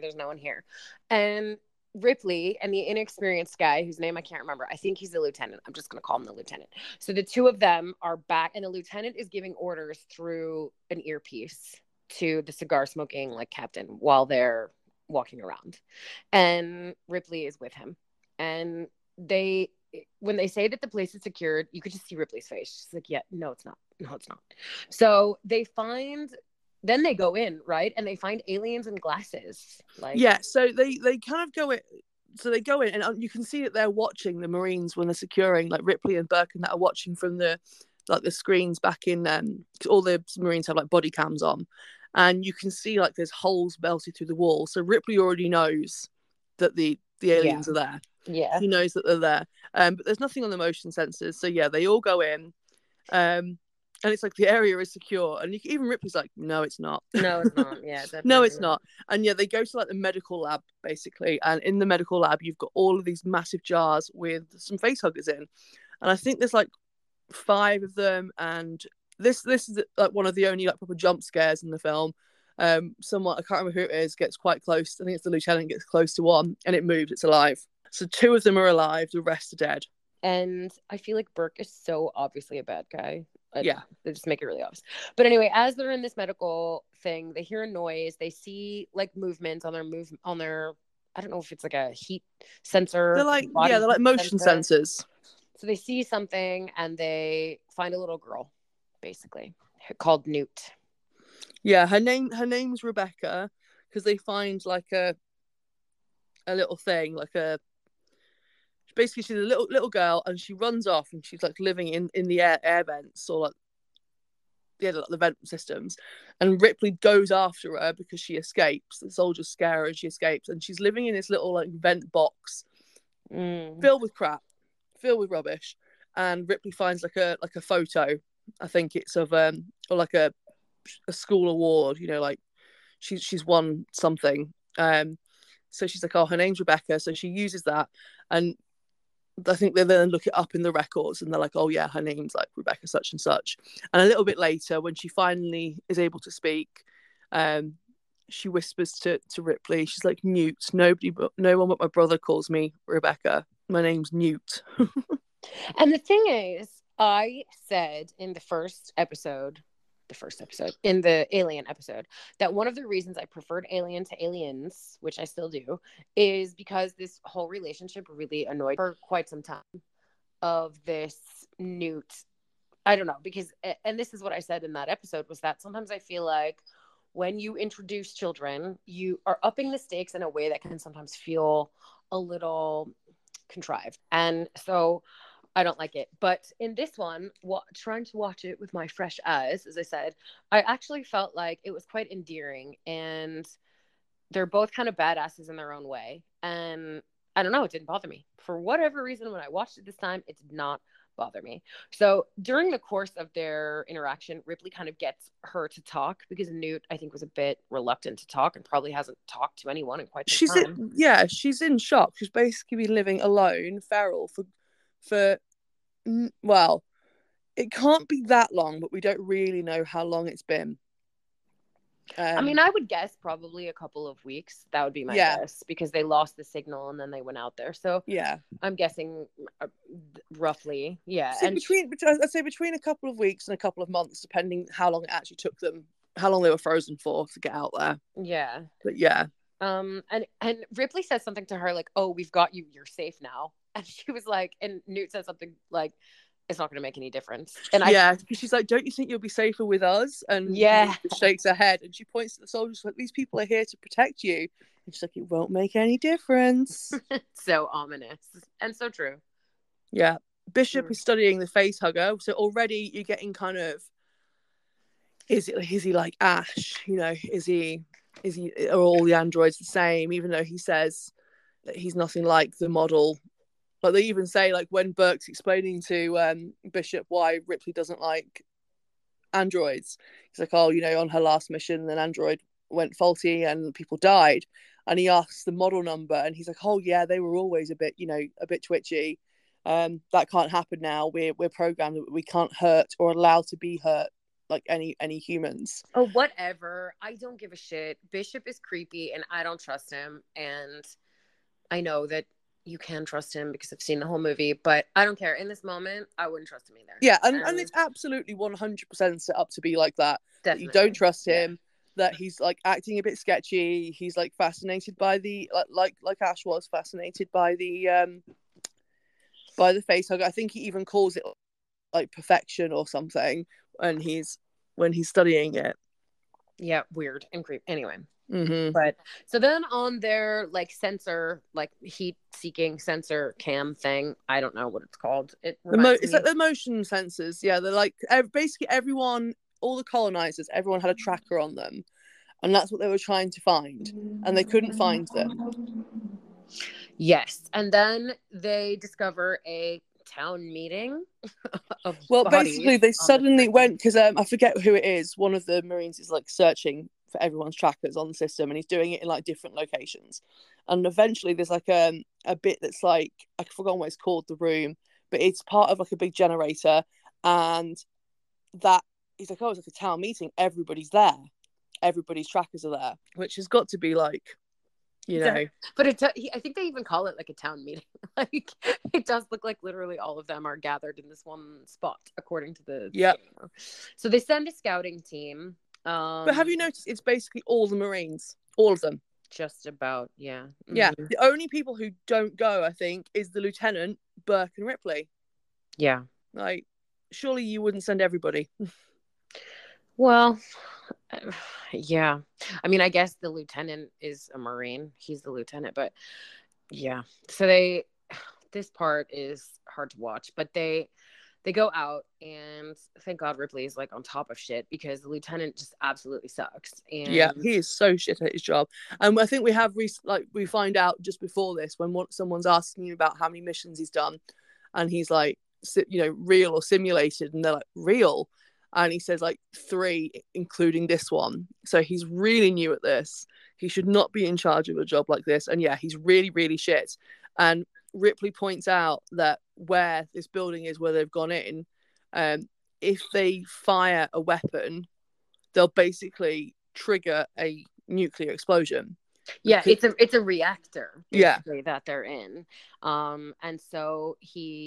and Ripley and the inexperienced guy whose name I can't remember, I think he's the lieutenant, I'm just going to call him the lieutenant. So the two of them are back, and the lieutenant is giving orders through an earpiece to the cigar smoking like captain while they're walking around, and Ripley is with him. And when they say that the place is secured, you could just see Ripley's face. She's like, yeah, no, it's not. So then they go in, right? And they find aliens in glasses. So they kind of go in. So they go in, and you can see that they're watching the Marines when they're securing, like Ripley and Burke and that are watching from the screens back in. All the Marines have like body cams on, and you can see like there's holes melted through the wall. So Ripley already knows that the aliens are there. Yeah, he knows that they're there. But there's nothing on the motion sensors. So yeah, they all go in, and it's like the area is secure. And even Ripley's like, no, it's not. No, it's not. Yeah, no, it's not. And yeah, they go to like the medical lab basically, and in the medical lab, you've got all of these massive jars with some face huggers in, and I think there's like 5 of them. And this is like one of the only like proper jump scares in the film. Someone, I can't remember who it is, gets quite close. I think it's the lieutenant, gets close to one, and it moves. It's alive. So 2 of them are alive, the rest are dead. And I feel like Burke is so obviously a bad guy. Yeah. They just make it really obvious. But anyway, as they're in this medical thing, they hear a noise. They see like movements on their I don't know if it's like a heat sensor. They're like motion sensors. So they see something, and they find a little girl, basically, called Newt. Yeah, her name's Rebecca, because they find like a little thing, like basically she's a little girl, and she runs off, and she's like living in the air vents, or like the vent systems, and Ripley goes after her because she escapes. The soldiers scare her and she escapes, and she's living in this little like vent box filled with crap, filled with rubbish. And Ripley finds like a photo, I think it's of or like a school award, like she's won something. So she's like, oh, her name's Rebecca, so she uses that, and I think they then look it up in the records, and they're like, oh yeah, her name's like Rebecca such and such. And a little bit later, when she finally is able to speak, she whispers to Ripley, she's like, Newt, no one but my brother calls me Rebecca. My name's Newt. And the thing is, I said in the first episode, in the Alien episode, that one of the reasons I preferred Alien to Aliens, which I still do, is because this whole relationship really annoyed for quite some time of this Newt. I don't know, because, and this is what I said in that episode, was that sometimes I feel like when you introduce children, you are upping the stakes in a way that can sometimes feel a little contrived. And so I don't like it. But in this one, trying to watch it with my fresh eyes, as I said, I actually felt like it was quite endearing. And they're both kind of badasses in their own way. And I don't know, it didn't bother me. For whatever reason, when I watched it this time, it did not bother me. So during the course of their interaction, Ripley kind of gets her to talk because Newt, I think, was a bit reluctant to talk and probably hasn't talked to anyone in quite some time. She's in shock. She's basically been living alone, feral, for well, it can't be that long, but we don't really know how long it's been. I mean, I would guess probably a couple of weeks. That would be my guess, because they lost the signal and then they went out there. So yeah, I'm guessing roughly, yeah. So I'd say between a couple of weeks and a couple of months, depending how long it actually took them, how long they were frozen for to get out there. Yeah, but yeah. And Ripley says something to her like, "Oh, we've got you. You're safe now." And she was like, and Newt says something like, "It's not going to make any difference." And she's like, "Don't you think you'll be safer with us?" And she shakes her head and she points to the soldiers like, "These people are here to protect you." And she's like, "It won't make any difference." So ominous and so true. Yeah, Bishop is studying the face hugger, so already you're getting kind of, is he like Ash? You know, are all the androids the same? Even though he says that he's nothing like the model. But they even say, like, when Burke's explaining to Bishop why Ripley doesn't like androids, he's like, "Oh, you know, on her last mission, an android went faulty and people died." And he asks the model number, and he's like, "Oh, yeah, they were always a bit twitchy. That can't happen now. We're programmed that we can't hurt or allow to be hurt like any humans." Oh, whatever. I don't give a shit. Bishop is creepy, and I don't trust him. And I know that you can trust him because I've seen the whole movie, but I don't care. In this moment, I wouldn't trust him either. Yeah, and it's absolutely 100% set up to be like that. Definitely. That you don't trust him, that he's like acting a bit sketchy. He's like fascinated by the like Ash was fascinated by the face hugger. I think he even calls it like perfection or something when he's studying it. Yeah, weird and creepy. Anyway. Mm-hmm. But so then on their like sensor, like heat seeking sensor cam thing, I don't know what it's called. It's like the motion sensors. Yeah, they're like basically everyone, all the colonizers, everyone had a tracker on them, and that's what they were trying to find, and they couldn't find them. Yes, and then they discover a town meeting. Basically they suddenly went, because I forget who it is. One of the Marines is like searching for everyone's trackers on the system, and he's doing it in like different locations, and eventually there's like a bit that's like, I forgot what it's called, the room, but it's part of like a big generator, and that he's like, "Oh, it's like a town meeting, everybody's there, everybody's trackers are there," which has got to be like, you know. But I think they even call it like a town meeting. Like it does look like literally all of them are gathered in this one spot, according to the So they send a scouting team. But have you noticed it's basically all the Marines, all of them? Just about, yeah. Mm-hmm. Yeah. The only people who don't go, I think, is the lieutenant, Burke, and Ripley. Yeah. Like, surely you wouldn't send everybody. Well, yeah. I mean, I guess the lieutenant is a Marine. He's the lieutenant, but yeah. So this part is hard to watch, but they go out, and thank God Ripley is like on top of shit, because the lieutenant just absolutely sucks. And yeah, he is so shit at his job. And I think we find out just before this, when someone's asking him about how many missions he's done, and he's like, you know, real or simulated, and they're like, real, and he says like 3, including this one. So he's really new at this. He should not be in charge of a job like this. And yeah, he's really, really shit. And Ripley points out that where this building is, where they've gone in, if they fire a weapon, they'll basically trigger a nuclear explosion. Yeah, it's a reactor basically that they're in. And so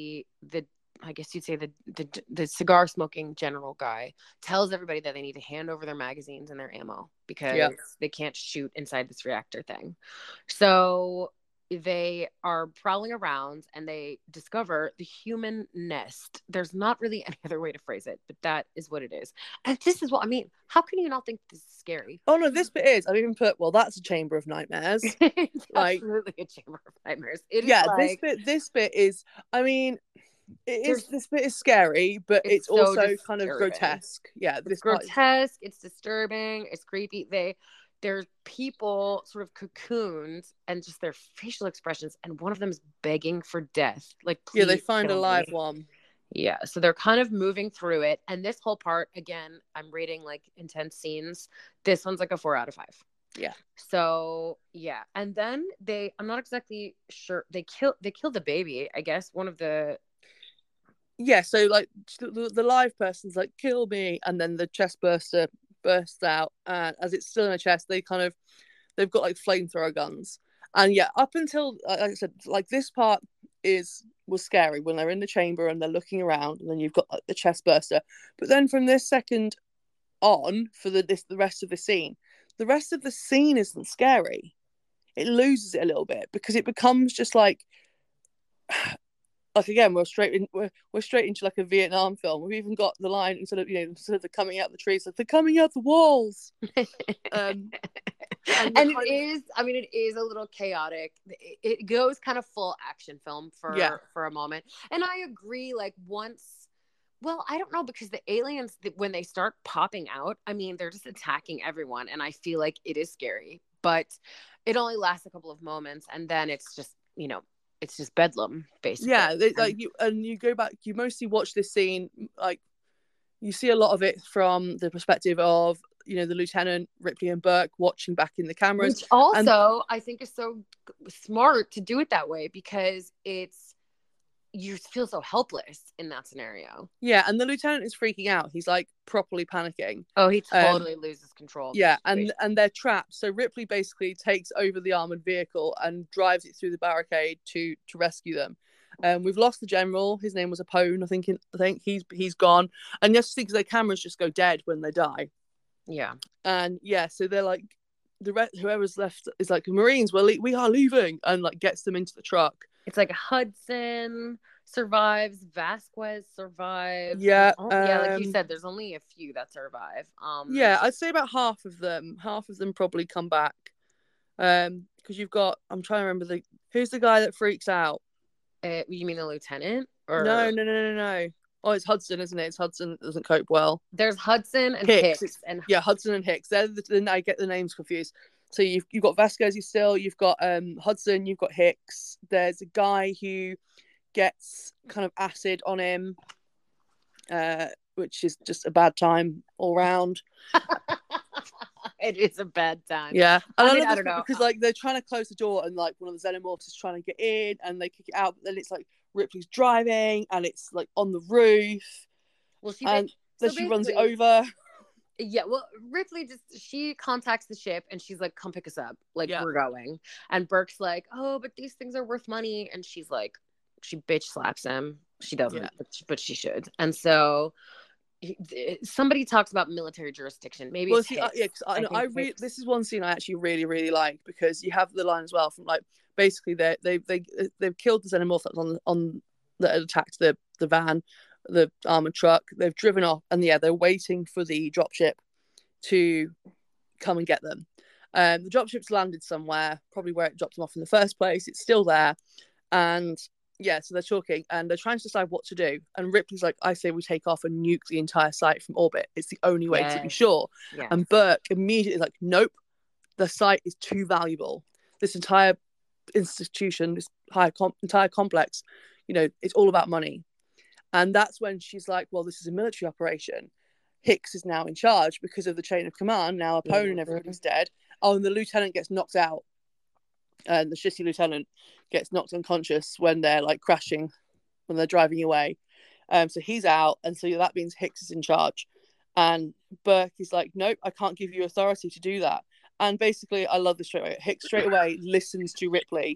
I guess you'd say the cigar smoking general guy tells everybody that they need to hand over their magazines and their ammo because they can't shoot inside this reactor thing. So they are prowling around and they discover the human nest. There's not really any other way to phrase it, but that is what it is. And this is what I mean. How can you not think this is scary? Oh no, this bit is. I've even put, well, that's a chamber of nightmares. It's Like, absolutely a chamber of nightmares. It yeah, is like, this bit is. I mean, it is. This bit is scary, but it's so also kind of disturbing. grotesque. Yeah, It's grotesque. It's disturbing. It's creepy. There's people sort of cocooned and just their facial expressions, and one of them is begging for death. Like, yeah, they find a live one. Yeah, so they're kind of moving through it, and this whole part, again, I'm rating like intense scenes. This one's like a 4 out of 5. Yeah. So yeah, and then I'm not exactly sure. They kill the baby. I guess one of the. Yeah, so like the live person's like, kill me, and then the chest burster bursts out, and as it's still in a chest, they've got like flamethrower guns. And yeah, up until, like I said, like this part was scary when they're in the chamber and they're looking around, and then you've got like the chest burster. But then from this second on, for the rest of the scene isn't scary. It loses it a little bit because it becomes just like again, we're straight into like a Vietnam film. We've even got the line instead of the coming out the trees, like they're coming out the walls. And it is a little chaotic. It goes kind of full action film for a moment. And I agree, like I don't know, because the aliens, when they start popping out, I mean, they're just attacking everyone. And I feel like it is scary, but it only lasts a couple of moments. And then it's just, it's just bedlam, basically. Yeah, you go back, you mostly watch this scene, like you see a lot of it from the perspective of, the lieutenant, Ripley and Burke watching back in the cameras. Which also I think is so smart to do it that way, because you feel so helpless in that scenario. Yeah, and the lieutenant is freaking out. He's like properly panicking. Oh, he totally loses control. Yeah, and they're trapped. So Ripley basically takes over the armored vehicle and drives it through the barricade to rescue them. We've lost the general. His name was Apone. I think he's gone. And just think their cameras just go dead when they die. Yeah. And yeah, so they're like, whoever's left is like, Marines, we are leaving, and like gets them into the truck. It's like Hudson survives, Vasquez survives. Yeah. Like you said, there's only a few that survive. Yeah, I'd say about half of them probably come back. Because you've got, I'm trying to remember who's the guy that freaks out? You mean the lieutenant? Or No. Oh, it's Hudson, isn't it? It's Hudson that doesn't cope well. There's Hudson and Hicks. Hudson and Hicks. I get the names confused. So you've got Vasquez still, you've got Hudson, you've got Hicks. There's a guy who gets kind of acid on him, which is just a bad time all round. It is a bad time. Yeah. And I don't know. Because like they're trying to close the door and like one of the xenomorphs is trying to get in and they kick it out, but then it's like Ripley's driving and it's like on the roof. Well, she runs it over. Yeah, well, Ripley she contacts the ship and she's like, come pick us up. Like, we're going. And Burke's like, oh, but these things are worth money. And she's like, she bitch slaps him. She doesn't, but she should. And so somebody talks about military jurisdiction. Maybe this is one scene I actually really, really like, because you have the line as well from like, basically they've killed the xenomorph that's that attacked the van, the armored truck. They've driven off, and they're waiting for the dropship to come and get them. The dropship's landed somewhere, probably where it dropped them off in the first place. It's still there, and so they're talking and they're trying to decide what to do. And Ripley's like, I say we take off and nuke the entire site from orbit. It's the only way to be sure. Yes. And Burke immediately is like, nope, the site is too valuable. This entire institution, this entire complex, it's all about money. And that's when she's like, well, this is a military operation. Hicks is now in charge because of the chain of command. Now Apone and everybody's dead. Oh, and the lieutenant gets knocked out. And the shitty lieutenant gets knocked unconscious when they're like crashing, when they're driving away. So he's out. And so that means Hicks is in charge. And Burke is like, nope, I can't give you authority to do that. And basically, I love this straight away. Hicks straight away listens to Ripley.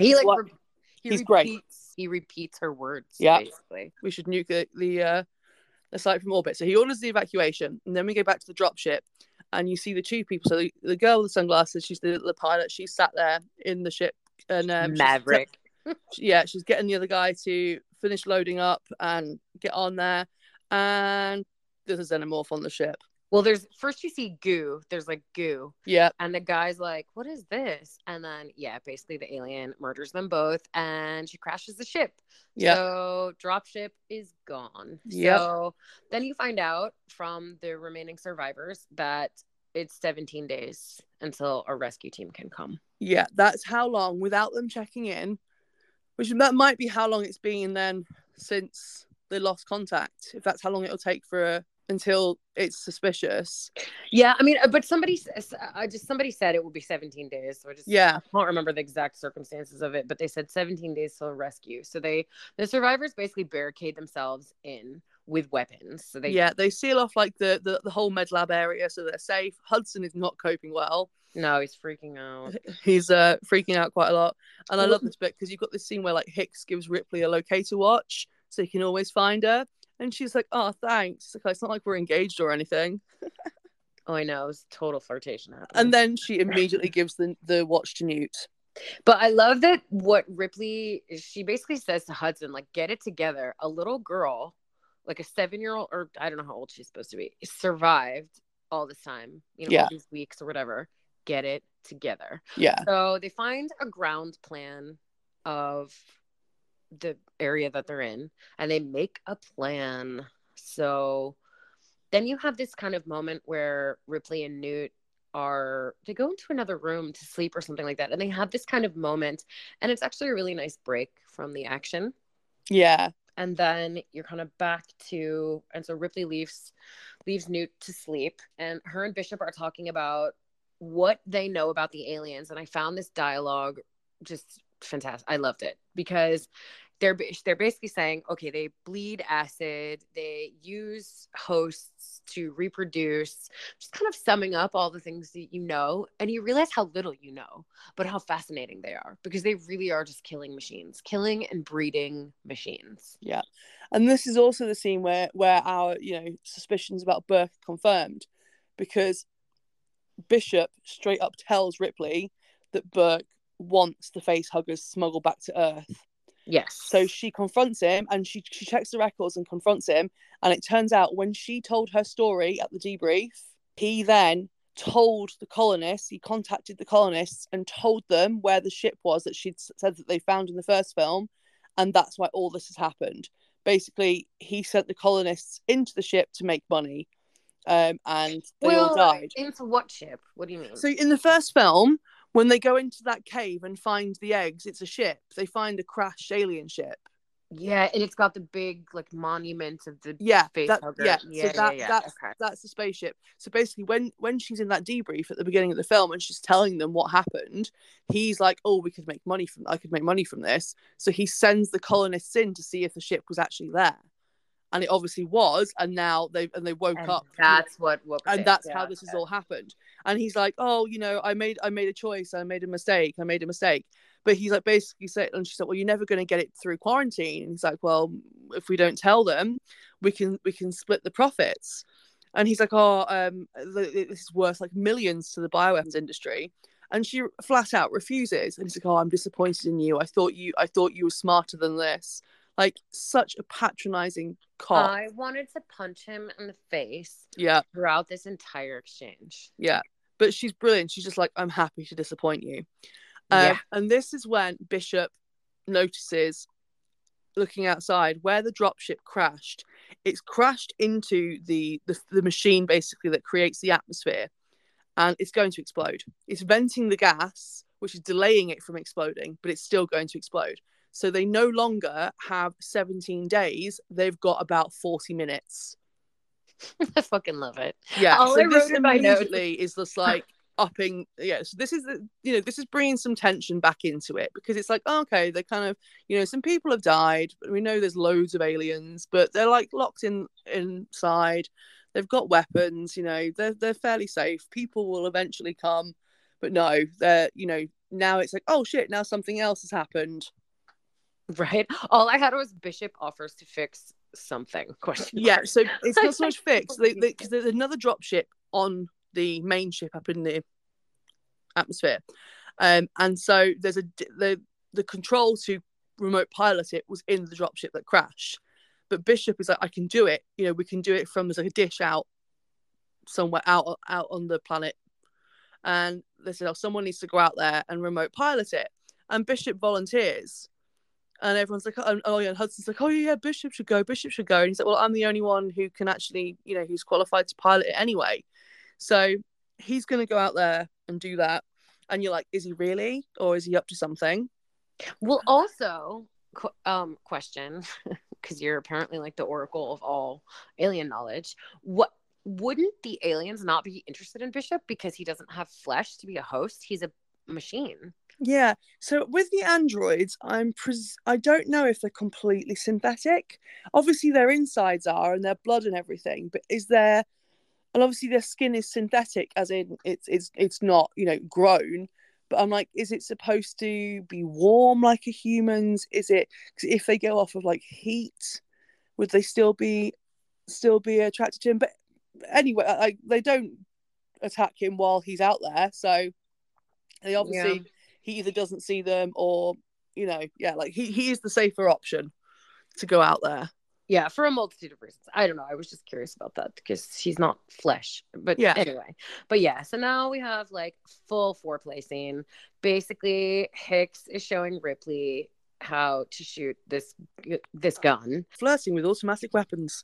He's great. He repeats her words. Yeah, basically. We should nuke the site from orbit. So he orders the evacuation, and then we go back to the dropship, and you see the two people. So the girl with the sunglasses, she's the pilot. She's sat there in the ship, and Maverick. she's getting the other guy to finish loading up and get on there, and there's a xenomorph on the ship. Well, first you see goo. There's like goo. Yeah. And the guy's like, what is this? And then, basically the alien murders them both and she crashes the ship. Yeah. So dropship is gone. Yep. So then you find out from the remaining survivors that it's 17 days until a rescue team can come. Yeah, that's how long without them checking in, which that might be how long it's been then since they lost contact. If that's how long it'll take until it's suspicious. Yeah, I mean, but somebody said it will be 17 days. So I can't remember the exact circumstances of it, but they said 17 days till rescue. So the survivors basically barricade themselves in with weapons. So they seal off like the whole med lab area so they're safe. Hudson is not coping well. No, he's freaking out. He's freaking out quite a lot. And I love this bit because you've got this scene where like Hicks gives Ripley a locator watch so he can always find her. And she's like, oh, thanks. It's not like we're engaged or anything. Oh, I know. It was total flirtation happening. And then she immediately gives the watch to Newt. But I love that what Ripley, she basically says to Hudson, like, get it together. A little girl, like a 7-year-old, or I don't know how old she's supposed to be, survived all this time, all these weeks or whatever. Get it together. Yeah. So they find a ground plan of the area that they're in and they make a plan. So then you have this kind of moment where Ripley and Newt they go into another room to sleep or something like that, and they have this kind of moment, and it's actually a really nice break from the action. Yeah. And then you're kind of back to, and so Ripley leaves Newt to sleep, and her and Bishop are talking about what they know about the aliens. And I found this dialogue just fantastic. I loved it because they're basically saying, okay, they bleed acid, they use hosts to reproduce, just kind of summing up all the things that you know, and you realize how little you know, but how fascinating they are, because they really are just killing and breeding machines. Yeah. And this is also the scene where our suspicions about Burke are confirmed, because Bishop straight up tells Ripley that Burke wants the face huggers smuggled back to Earth. Yes. So she confronts him, and she checks the records and confronts him. And it turns out when she told her story at the debrief, he then told the colonists, he contacted the colonists and told them where the ship was that she'd said that they found in the first film. And that's why all this has happened. Basically, he sent the colonists into the ship to make money. And they all died. Into what ship? What do you mean? So in the first film, when they go into that cave and find the eggs, it's a ship. They find a crashed alien ship. Yeah, and it's got the big like monument of the face hugger. That's the spaceship. So basically, when she's in that debrief at the beginning of the film and she's telling them what happened, he's like, "Oh, I could make money from this." So he sends the colonists in to see if the ship was actually there. And it obviously was, and now they woke up. That's what woke up. And that's how this has all happened. And he's like, "Oh, I made a choice. I made a mistake. But he's like basically said, and she said, "Well, you're never going to get it through quarantine." And he's like, "Well, if we don't tell them, we can split the profits." And he's like, "Oh, this is worth like millions to the bioweapons industry." And she flat out refuses. And he's like, "Oh, I'm disappointed in you. I thought you were smarter than this." Like, such a patronizing cop. I wanted to punch him in the face. Yeah. Throughout this entire exchange. Yeah. But she's brilliant. She's just like, "I'm happy to disappoint you." And this is when Bishop notices, looking outside, where the dropship crashed. It's crashed into the machine, basically, that creates the atmosphere. And it's going to explode. It's venting the gas, which is delaying it from exploding, but it's still going to explode. So they no longer have 17 days. They've got about 40 minutes. I fucking love it. Yeah. All so I this wrote in my notes immediately is just like upping. Yeah. So this is this is bringing some tension back into it, because it's like, okay, they kind of, some people have died, but we know there's loads of aliens, but they're like locked inside. They've got weapons. They're fairly safe. People will eventually come, but no, they're now it's like, oh shit, now something else has happened. Right. All I had was Bishop offers to fix something. Yeah, so it's not so much fixed. Because there's another dropship on the main ship up in the atmosphere, And so there's the control to remote pilot it was in the dropship that crashed. But Bishop is like, I can do it. You know, we can do it from, there's like a dish out somewhere out on the planet. And they said, oh, someone needs to go out there and remote pilot it. And Bishop volunteers. And everyone's like, oh yeah, and Hudson's like, oh yeah, Bishop should go. And he's like, well, I'm the only one who can actually, you know, who's qualified to pilot it anyway. So he's going to go out there and do that. And you're like, is he really? Or is he up to something? Well, also, question, because you're apparently like the oracle of all alien knowledge. What wouldn't the aliens not be interested in Bishop because he doesn't have flesh to be a host? He's a machine. Yeah. So with the androids, I don't know if they're completely synthetic. Obviously, their insides are and their blood and everything, but is there? And obviously, their skin is synthetic, as in it's not, you know, grown. But I'm like, is it supposed to be warm like a human's? Is it, cause if they go off of like heat, would they still be attracted to him? But anyway, like they don't attack him while he's out there, so they obviously he either doesn't see them or, you know, like he is the safer option to go out there. Yeah, for a multitude of reasons. I don't know. I was just curious about that because he's not flesh. But yeah, anyway. But yeah, so now we have like full foreplay scene. Basically, Hicks is showing Ripley how to shoot this gun. Flirting with automatic weapons.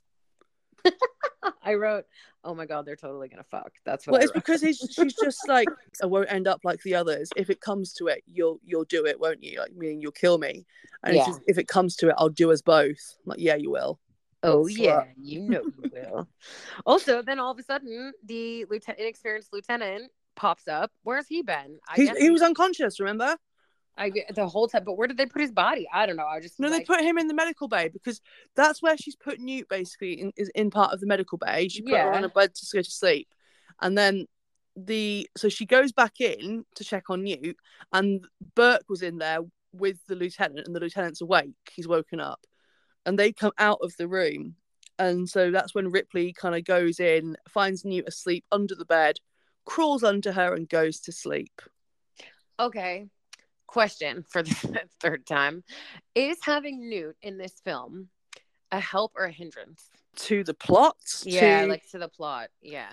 I wrote, oh my God, they're totally going to fuck. That's what well, it's because she's just like, I won't end up like the others. If it comes to it, you'll do it, won't you? Like, meaning you'll kill me. And yeah. If it comes to it, I'll do us both. I'm like, yeah, you will. Oh, yeah, you know you will. Also, then all of a sudden, the inexperienced lieutenant pops up. Where's he been? He was unconscious, remember? The whole time, but where did they put his body? I don't know. They put him in the medical bay because that's where she's put Newt basically in part of the medical bay. She put her on a bed to go to sleep, and then so she goes back in to check on Newt, and Burke was in there with the lieutenant, and the lieutenant's awake. He's woken up, and they come out of the room, and so that's when Ripley kind of goes in, finds Newt asleep under the bed, crawls under her, and goes to sleep. Okay. Question for the third time: is having Newt in this film a help or a hindrance to the plot? Yeah, like to the plot. Yeah,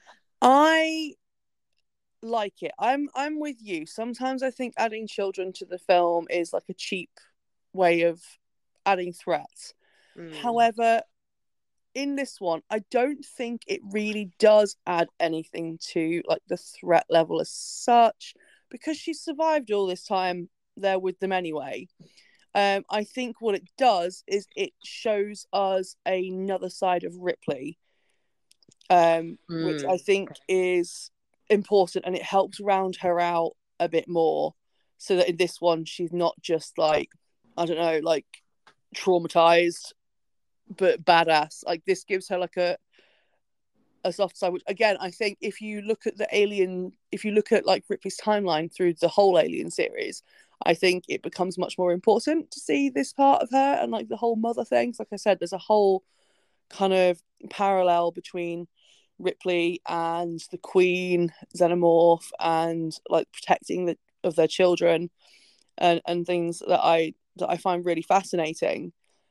I like it. I'm with you. Sometimes I think adding children to the film is like a cheap way of adding threats. However, in this one, I don't think it really does add anything to like the threat level as such. Because she survived all this time there with them anyway. I think what it does is it shows us another side of Ripley, which I think is important, and it helps round her out a bit more so that in this one she's not just like, I don't know, like traumatized but badass. Like this gives her like a soft side, which again I think if you look at like Ripley's timeline through the whole Alien series, I think it becomes much more important to see this part of her and like the whole mother things. Like I said, there's a whole kind of parallel between Ripley and the Queen Xenomorph and like protecting of their children and things that I find really fascinating.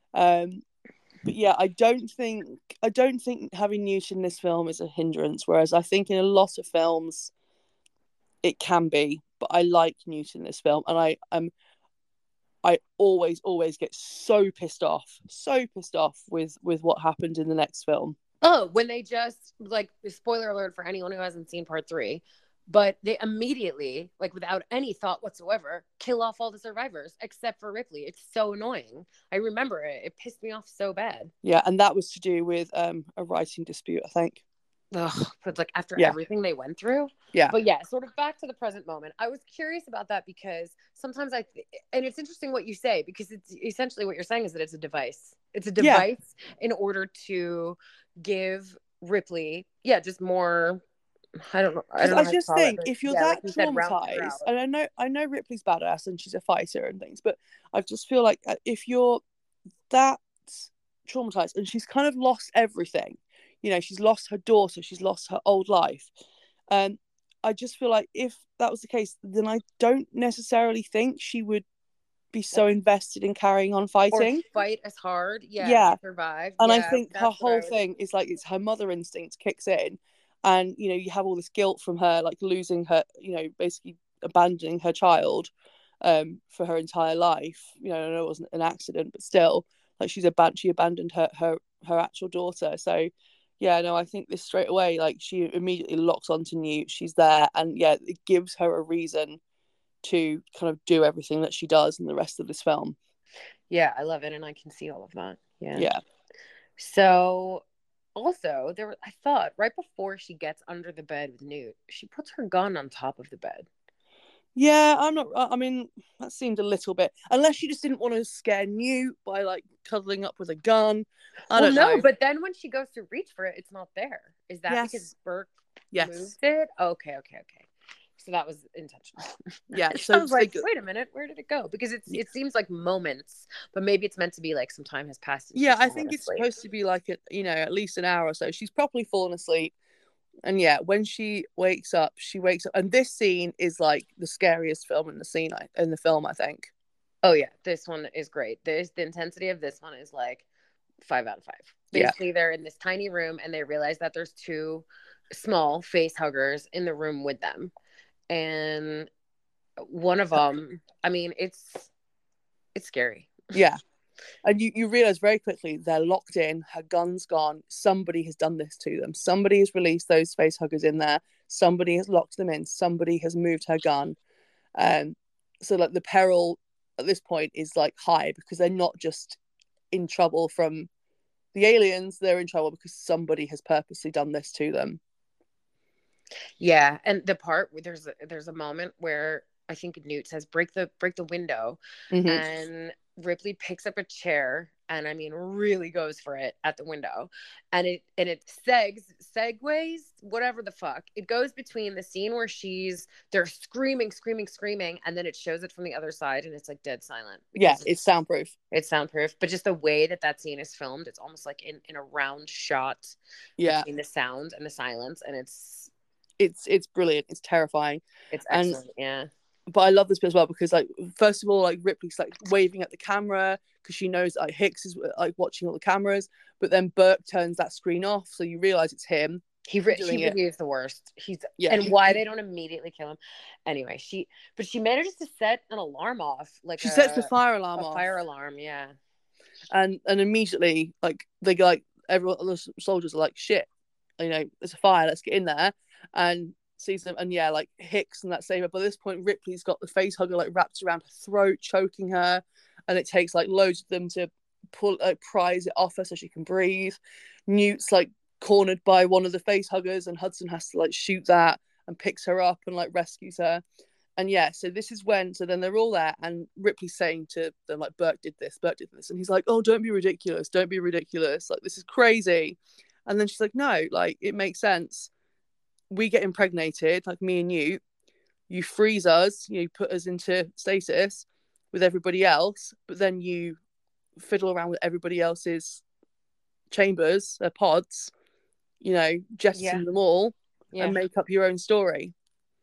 But yeah, I don't think having Newt in this film is a hindrance, whereas I think in a lot of films it can be. But I like Newt in this film, and I always get so pissed off with what happened in the next film. Oh, when they just, like, spoiler alert for anyone who hasn't seen part 3, but they immediately, like, without any thought whatsoever, kill off all the survivors except for Ripley. It's so annoying. I remember it. It pissed me off so bad. Yeah, and that was to do with a writing dispute, I think. Ugh, but like after everything they went through. Yeah. But yeah, sort of back to the present moment. I was curious about that because sometimes and it's interesting what you say, because it's essentially what you're saying is that it's a device. It's a device in order to give Ripley, just more. I don't know. I just think if you're that like traumatized, and I know Ripley's badass and she's a fighter and things, but I just feel like if you're that traumatized and she's kind of lost everything, you know, she's lost her daughter, she's lost her old life, I just feel like if that was the case, then I don't necessarily think she would be so invested in carrying on fighting. Or fight as hard. Yeah. To survive. And yeah, I think her whole thing is like, it's her mother instinct kicks in. And, you know, you have all this guilt from her, like losing her, you know, basically abandoning her child for her entire life. You know, I know it wasn't an accident, but still, like she abandoned her actual daughter. So, yeah, no, I think this straight away, like she immediately locks onto Newt. She's there. And yeah, it gives her a reason to kind of do everything that she does in the rest of this film. Yeah, I love it. And I can see all of that. Yeah. So also I thought right before she gets under the bed with Newt, she puts her gun on top of the bed. Yeah, I mean, that seemed a little bit, unless she just didn't want to scare Newt by like cuddling up with a gun. I don't know. But then when she goes to reach for it, it's not there. Is that because Burke moved it? Okay. So that was intentional. Yeah. So I was like, wait a minute, where did it go? Because it seems like moments, but maybe it's meant to be like some time has passed. Yeah, I think it's supposed to be like at least an hour or so. She's properly fallen asleep. And yeah, when she wakes up, and this scene is like the scariest film in the film, I think. Oh yeah, this one is great. The intensity of this one is like 5 out of 5. Basically, they're in this tiny room and they realize that there's 2 small face huggers in the room with them. And one of them, I mean, it's scary. Yeah. And you realize very quickly they're locked in, her gun's gone, somebody has done this to them. Somebody has released those face huggers in there, somebody has locked them in, somebody has moved her gun. So like the peril at this point is like high, because they're not just in trouble from the aliens, they're in trouble because somebody has purposely done this to them. Yeah, and the part where there's a moment where I think Newt says break the window, and Ripley picks up a chair and I mean really goes for it at the window, and it segues whatever the fuck. It goes between the scene where they're screaming, and then it shows it from the other side and it's like dead silent. Yeah, it's soundproof. But just the way that scene is filmed, it's almost like in a round shot between the sound and the silence, and it's brilliant. It's terrifying. It's excellent. Yeah. But I love this bit as well because, like, first of all, like Ripley's like waving at the camera because she knows like Hicks is like watching all the cameras. But then Burke turns that screen off, so you realize it's him. He really is the worst. Why they don't immediately kill him? Anyway, she manages to set an alarm off. Like she sets the fire alarm off. Fire alarm, yeah. And immediately, like they like everyone, the soldiers are like, shit, there's a fire. Let's get in there. And sees them, and yeah, like Hicks and that saber. But at this point, Ripley's got the face hugger like wrapped around her throat, choking her, and it takes like loads of them to prise it off her so she can breathe. Newt's like cornered by one of the face huggers, and Hudson has to like shoot that and picks her up and like rescues her. And yeah, so this is when, so then they're all there, and Ripley's saying to them like, Burke did this, and he's like, oh, don't be ridiculous, like this is crazy. And then she's like, no, like it makes sense. We get impregnated, like me and you freeze us, you put us into stasis with everybody else, but then you fiddle around with everybody else's chambers, their pods, jettison them all and make up your own story.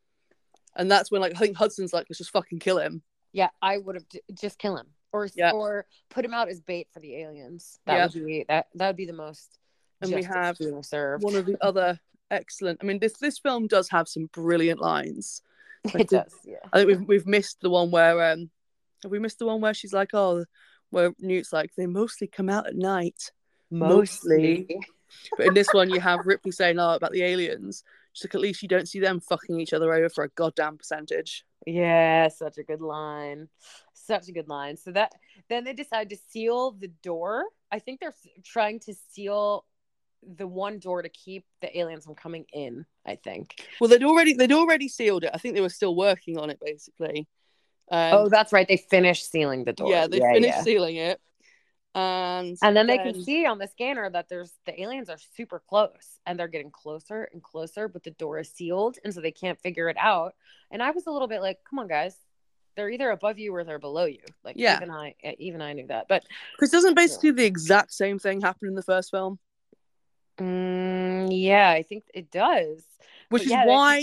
And that's when, like, I think Hudson's like, let's just fucking kill him. Yeah, I would have just kill him or put him out as bait for the aliens. That would be the most. And we have one of the other excellent. I mean, this film does have some brilliant lines. Like, it does. Yeah. I think we've missed the one where have we missed the one where she's like, oh, where Newt's like, they mostly come out at night. Mostly. But in this one, you have Ripley saying, oh, about the aliens. She's like, at least you don't see them fucking each other over for a goddamn percentage. Yeah, such a good line. So that then they decide to seal the door. I think they're trying to seal the one door to keep the aliens from coming in, I think. Well, they'd already sealed it. I think they were still working on it, basically. That's right. They finished sealing the door. Yeah, they finished sealing it. And then they can see on the scanner that the aliens are super close, and they're getting closer and closer, but the door is sealed, and so they can't figure it out. And I was a little bit like, come on, guys. They're either above you or they're below you. Like, even I knew that. But because doesn't basically the exact same thing happen in the first film? Yeah, I think it does. Which But is yeah,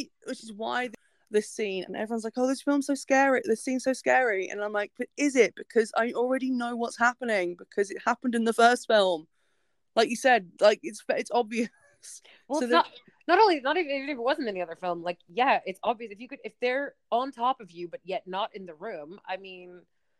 why this scene, and everyone's like, oh, this film's so scary, this scene's so scary, and I'm like, but is it? Because I already know what's happening, because it happened in the first film. Like you said, like it's obvious. well, So it's that not even if it wasn't in the other film. Like, yeah, it's obvious if they're on top of you, but yet not in the room. I mean,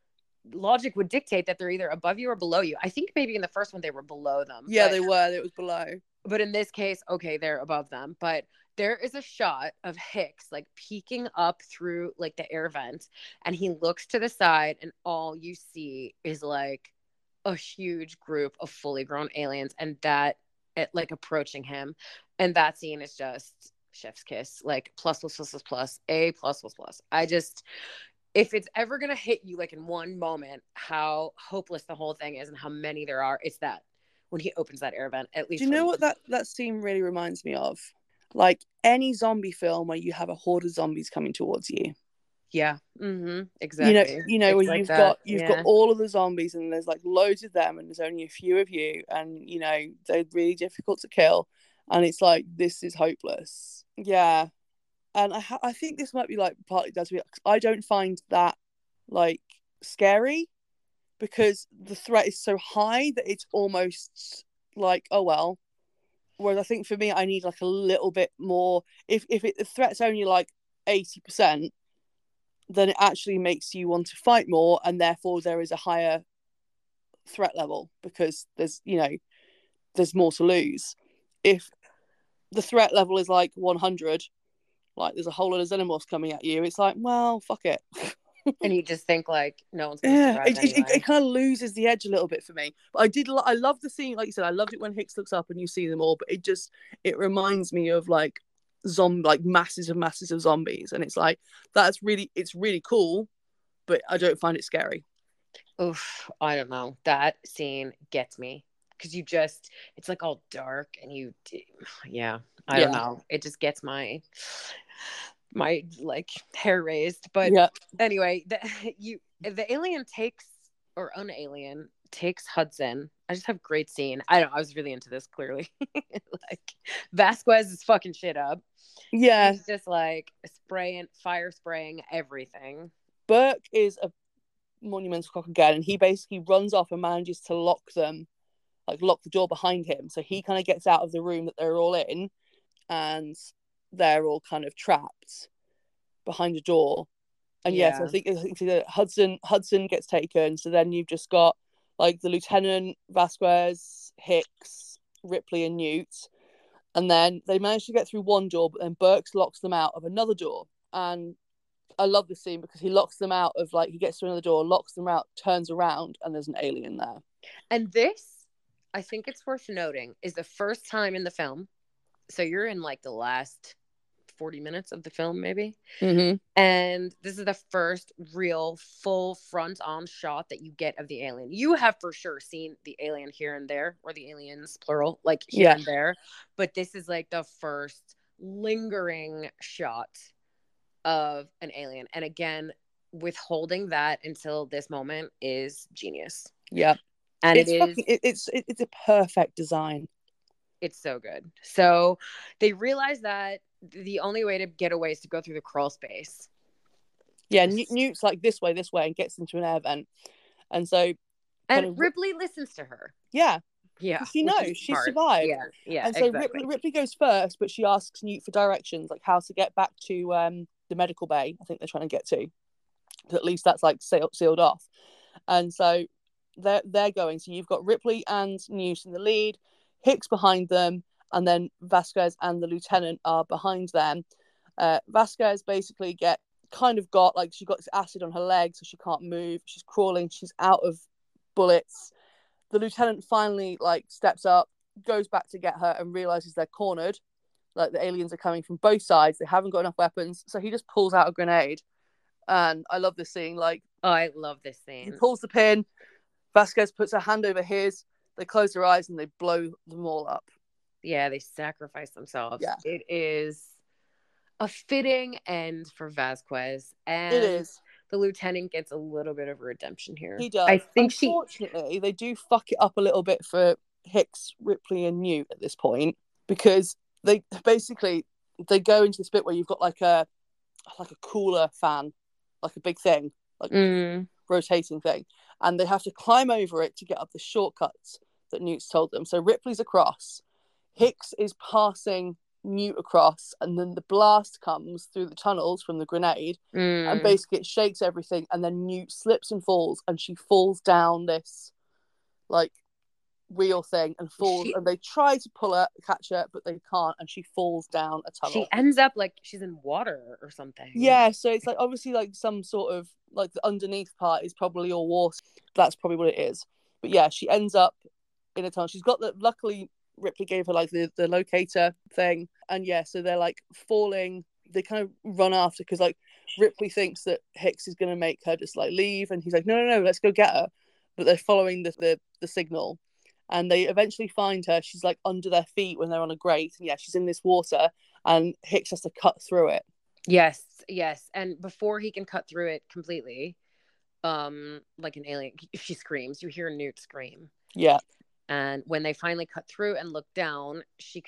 logic would dictate that they're either above you or below you. I think maybe in the first one they were below them. yeah, they were. It was below. But in this case, okay, they're above them. But there is a shot of Hicks like peeking up through like the air vent, and he looks to the side, and all you see is like a huge group of fully grown aliens, and that it like approaching him, and that scene is just chef's kiss, like plus plus plus plus plus a plus plus plus. I just, if it's ever gonna hit you like in one moment how hopeless the whole thing is and how many there are, it's that when he opens that air vent, at least. Do you know what that scene really reminds me of? Like any zombie film where you have a horde of zombies coming towards you. Yeah. Exactly. You know, it's where like you've that. got all of the zombies, and there's like loads of them, and there's only a few of you, and you know they're really difficult to kill, and it's like this is hopeless. Yeah, and I think this might be like partly does because I don't find that like scary, because the threat is so high that it's almost like, oh well. Whereas I think for me, I need like a little bit more. If the threat's only like 80%, then it actually makes you want to fight more, and therefore there is a higher threat level because there's more to lose. If the threat level is like 100, like there's a whole lot of xenomorphs coming at you, it's like, well, fuck it. And you just think like no one's gonna survive anyway. It kind of loses the edge a little bit for me. But I love the scene, like you said, I loved it when Hicks looks up and you see them all. But it reminds me of like masses of zombies, and it's like it's really cool, but I don't find it scary. Oof, I don't know. That scene gets me because it's like all dark and yeah, I don't know. It just gets my like hair raised. But anyway, the alien takes, or an alien takes Hudson. I just have great scene. I was really into this, clearly. Like Vasquez is fucking shit up. Yeah. He's just like fire spraying everything. Burke is a monumental cock again, and he basically runs off and manages to lock the door behind him. So he kind of gets out of the room that they're all in, and they're all kind of trapped behind a door. And yes, I think Hudson gets taken. So then you've just got like the Lieutenant, Vasquez, Hicks, Ripley, and Newt. And then they manage to get through one door, but then Burks locks them out of another door. And I love this scene because he locks them out of he gets to another door, locks them out, turns around, and there's an alien there. And this, I think it's worth noting, is the first time in the film. So you're in like the last 40 minutes of the film, maybe. Mm-hmm. And this is the first real full front on shot that you get of the alien. You have for sure seen the alien here and there, or the aliens, plural, like here and there. But this is like the first lingering shot of an alien. And again, withholding that until this moment is genius. Yeah. And it's a perfect design. It's so good. So they realize that the only way to get away is to go through the crawl space. Yeah, Newt's like this way, and gets into an air vent. And so Ripley listens to her. Yeah. Yeah. She knows she survived. Yeah. And so exactly. Ripley goes first, but she asks Newt for directions, like how to get back to the medical bay. I think they're trying to get to. At least that's like sealed off. And so they're going. So you've got Ripley and Newt in the lead, Hicks behind them, and then Vasquez and the Lieutenant are behind them. Vasquez basically got she got acid on her legs, so she can't move. She's crawling. She's out of bullets. The Lieutenant finally steps up, goes back to get her, and realizes they're cornered. Like the aliens are coming from both sides. They haven't got enough weapons, so he just pulls out a grenade. And I love this scene. I love this scene. He pulls the pin. Vasquez puts her hand over his. They close their eyes and they blow them all up. Yeah, they sacrifice themselves. Yeah. It is a fitting end for Vasquez. And it is. The Lieutenant gets a little bit of a redemption here. He does. I think Unfortunately, they do fuck it up a little bit for Hicks, Ripley, and Newt at this point, because they go into this bit where you've got like a cooler fan, like a big thing, like rotating thing, and they have to climb over it to get up the shortcuts that Newt's told them. So Ripley's across, Hicks is passing Newt across, and then the blast comes through the tunnels from the grenade, and basically it shakes everything, and then Newt slips and falls, and she falls down this like wheel thing and falls, and they try to catch her, but they can't, and she falls down a tunnel. She ends up like she's in water or something. Yeah, so it's like obviously like some sort of like the underneath part is probably all water. That's probably what it is. But yeah, she ends up in a tunnel. She's got luckily Ripley gave her like the locator thing, and yeah, so they're like falling. They kind of run after, because like Ripley thinks that Hicks is going to make her just like leave, and he's like, no, let's go get her. But they're following the signal, and they eventually find her. She's like under their feet when they're on a grate, and yeah, she's in this water, and Hicks has to cut through it. Yes, and before he can cut through it completely, like an alien, she screams. You hear Newt scream. Yeah. And when they finally cut through and look down,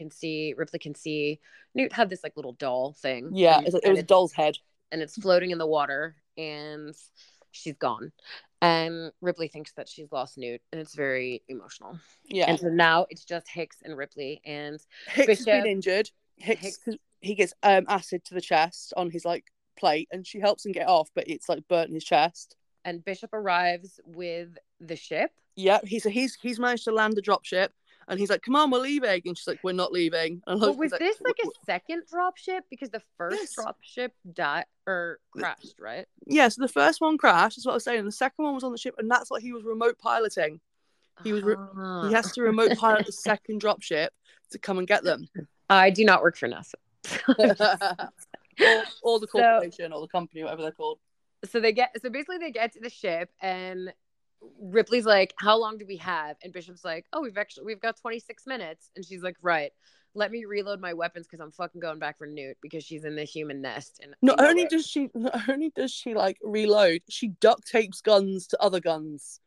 Ripley can see Newt had this like little doll thing. Yeah, it was a doll's head. And it's floating in the water, and she's gone. And Ripley thinks that she's lost Newt, and it's very emotional. Yeah. And so now it's just Hicks and Ripley, and Hicks has been injured. Hicks he gets acid to the chest on his like plate, and she helps him get off, but it's like burnt in his chest. And Bishop arrives with the ship. Yeah, he's managed to land the dropship, and he's like, "Come on, we're leaving," and she's like, "We're not leaving." And but was this like a second dropship, because the first dropship died or crashed, right? Yeah, so the first one crashed. That's what I was saying. And the second one was on the ship, and that's what he was remote piloting. He he has to remote pilot the second dropship to come and get them. I do not work for NASA. or the corporation or the company, whatever they're called. So basically they get to the ship, and Ripley's like, "How long do we have?" And Bishop's like, "Oh, we've got 26 minutes." And she's like, "Right, let me reload my weapons, because I'm fucking going back for Newt, because she's in the human nest." And not only does she like reload, she duct tapes guns to other guns.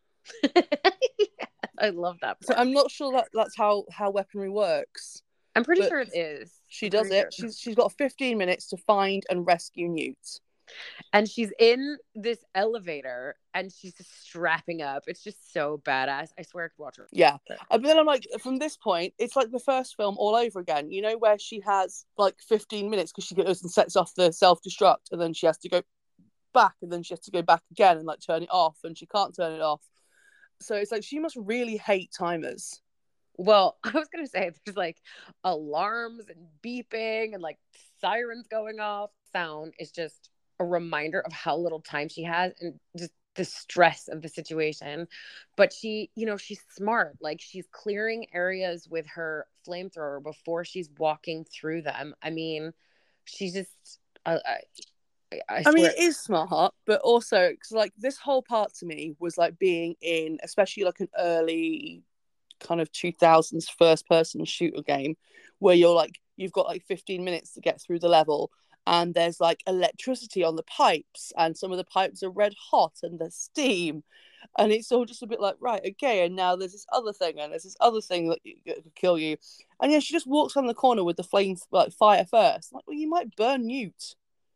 I love that part. So I'm not sure that's how weaponry works. I'm pretty sure it is. She does it. Sure. She's got 15 minutes to find and rescue Newt. And she's in this elevator, and she's just strapping up. It's just so badass. I swear I could watch her. Yeah. But then I'm like, from this point, it's like the first film all over again. You know, where she has like 15 minutes because she goes and sets off the self-destruct, and then she has to go back, and then she has to go back again and like turn it off, and she can't turn it off. So it's like she must really hate timers. Well, I was going to say there's like alarms and beeping and like sirens going off. Sound is just a reminder of how little time she has, and just the stress of the situation. But she's smart. Like, she's clearing areas with her flamethrower before she's walking through them. I mean, she's just I mean, it is smart, but also, cause like this whole part to me was like being in, especially like an early kind of 2000s first person shooter game, where you've got like 15 minutes to get through the level, and there's like electricity on the pipes, and some of the pipes are red hot, and there's steam, and it's all just a bit like, right, okay, and now there's this other thing, and there's this other thing that could kill you, and yeah, she just walks on the corner with the flame like fire first. Like, well, you might burn Newt.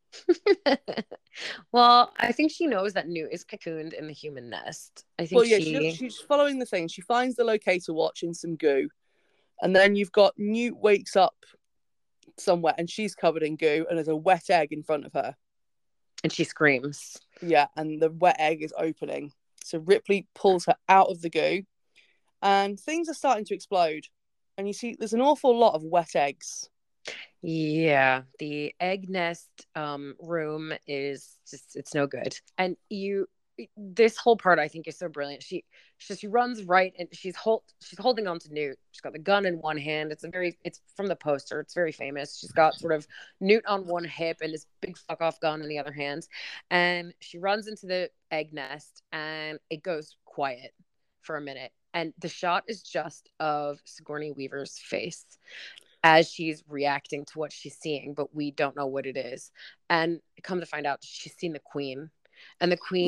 Well, I think she knows that Newt is cocooned in the human nest. I think. Well, yeah, she's following the thing. She finds the locator watch in some goo, and then you've got Newt wakes up somewhere, and she's covered in goo, and there's a wet egg in front of her, and she screams. Yeah, and the wet egg is opening. So Ripley pulls her out of the goo, and things are starting to explode. And you see, there's an awful lot of wet eggs. Yeah, the egg nest room is just, it's no good. And this whole part I think is so brilliant. She runs right, and she's holding on to Newt. She's got the gun in one hand. It's from the poster. It's very famous. She's got sort of Newt on one hip and this big fuck off gun in the other hand. And she runs into the egg nest, and it goes quiet for a minute. And the shot is just of Sigourney Weaver's face as she's reacting to what she's seeing, but we don't know what it is. And come to find out, she's seen the Queen. And the Queen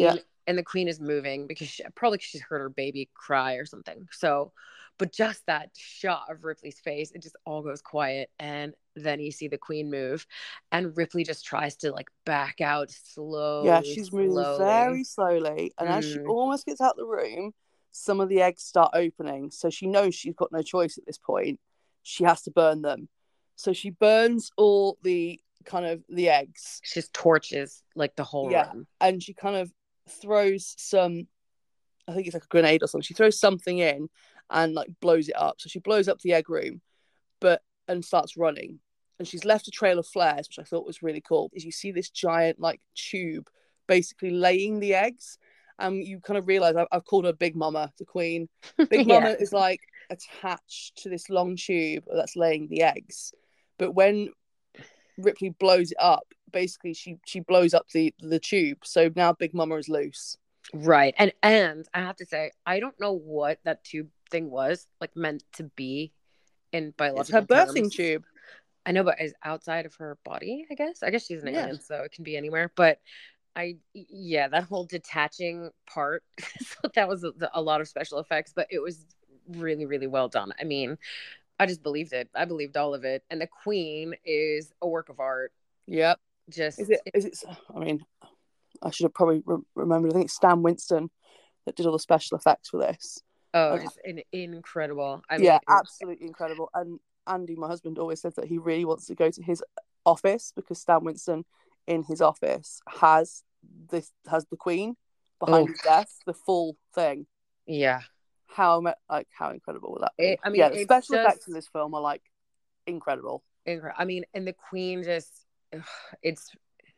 and the queen is moving because probably she's heard her baby cry or something. So, but just that shot of Ripley's face, it just all goes quiet. And then you see the queen move, and Ripley just tries to like back out slowly. Yeah, she's moving very slowly. And as she almost gets out the room, some of the eggs start opening. So she knows she's got no choice at this point. She has to burn them. So she burns all the kind of the eggs. She just torches like the whole room. And she kind of throws some, I think it's like a grenade or something. She throws something in and like blows it up. So she blows up the egg room, and starts running. And she's left a trail of flares, which I thought was really cool. Is you see this giant like tube basically laying the eggs. And you kind of realise I've called her Big Mama, the queen. Big Mama is like attached to this long tube that's laying the eggs. But when Ripley blows it up, basically she blows up the tube. So now Big Mama is loose. Right. And I have to say, I don't know what that tube thing was like meant to be in biological terms. It's her birthing terms. Tube. I know, but is outside of her body, I guess. I guess she's an alien, so it can be anywhere. But that whole detaching part, that was a lot of special effects, but it was really, really well done. I mean, I just believed it. I believed all of it. And the queen is a work of art. Yep. Just is it? I mean, I should have probably remembered. I think it's Stan Winston that did all the special effects for this. Oh, just incredible. I mean, absolutely incredible. And Andy, my husband, always says that he really wants to go to his office because Stan Winston in his office has the Queen behind his desk, the full thing. Yeah. How incredible would that be? The special effects in this film are like incredible. I mean, and the Queen just, it's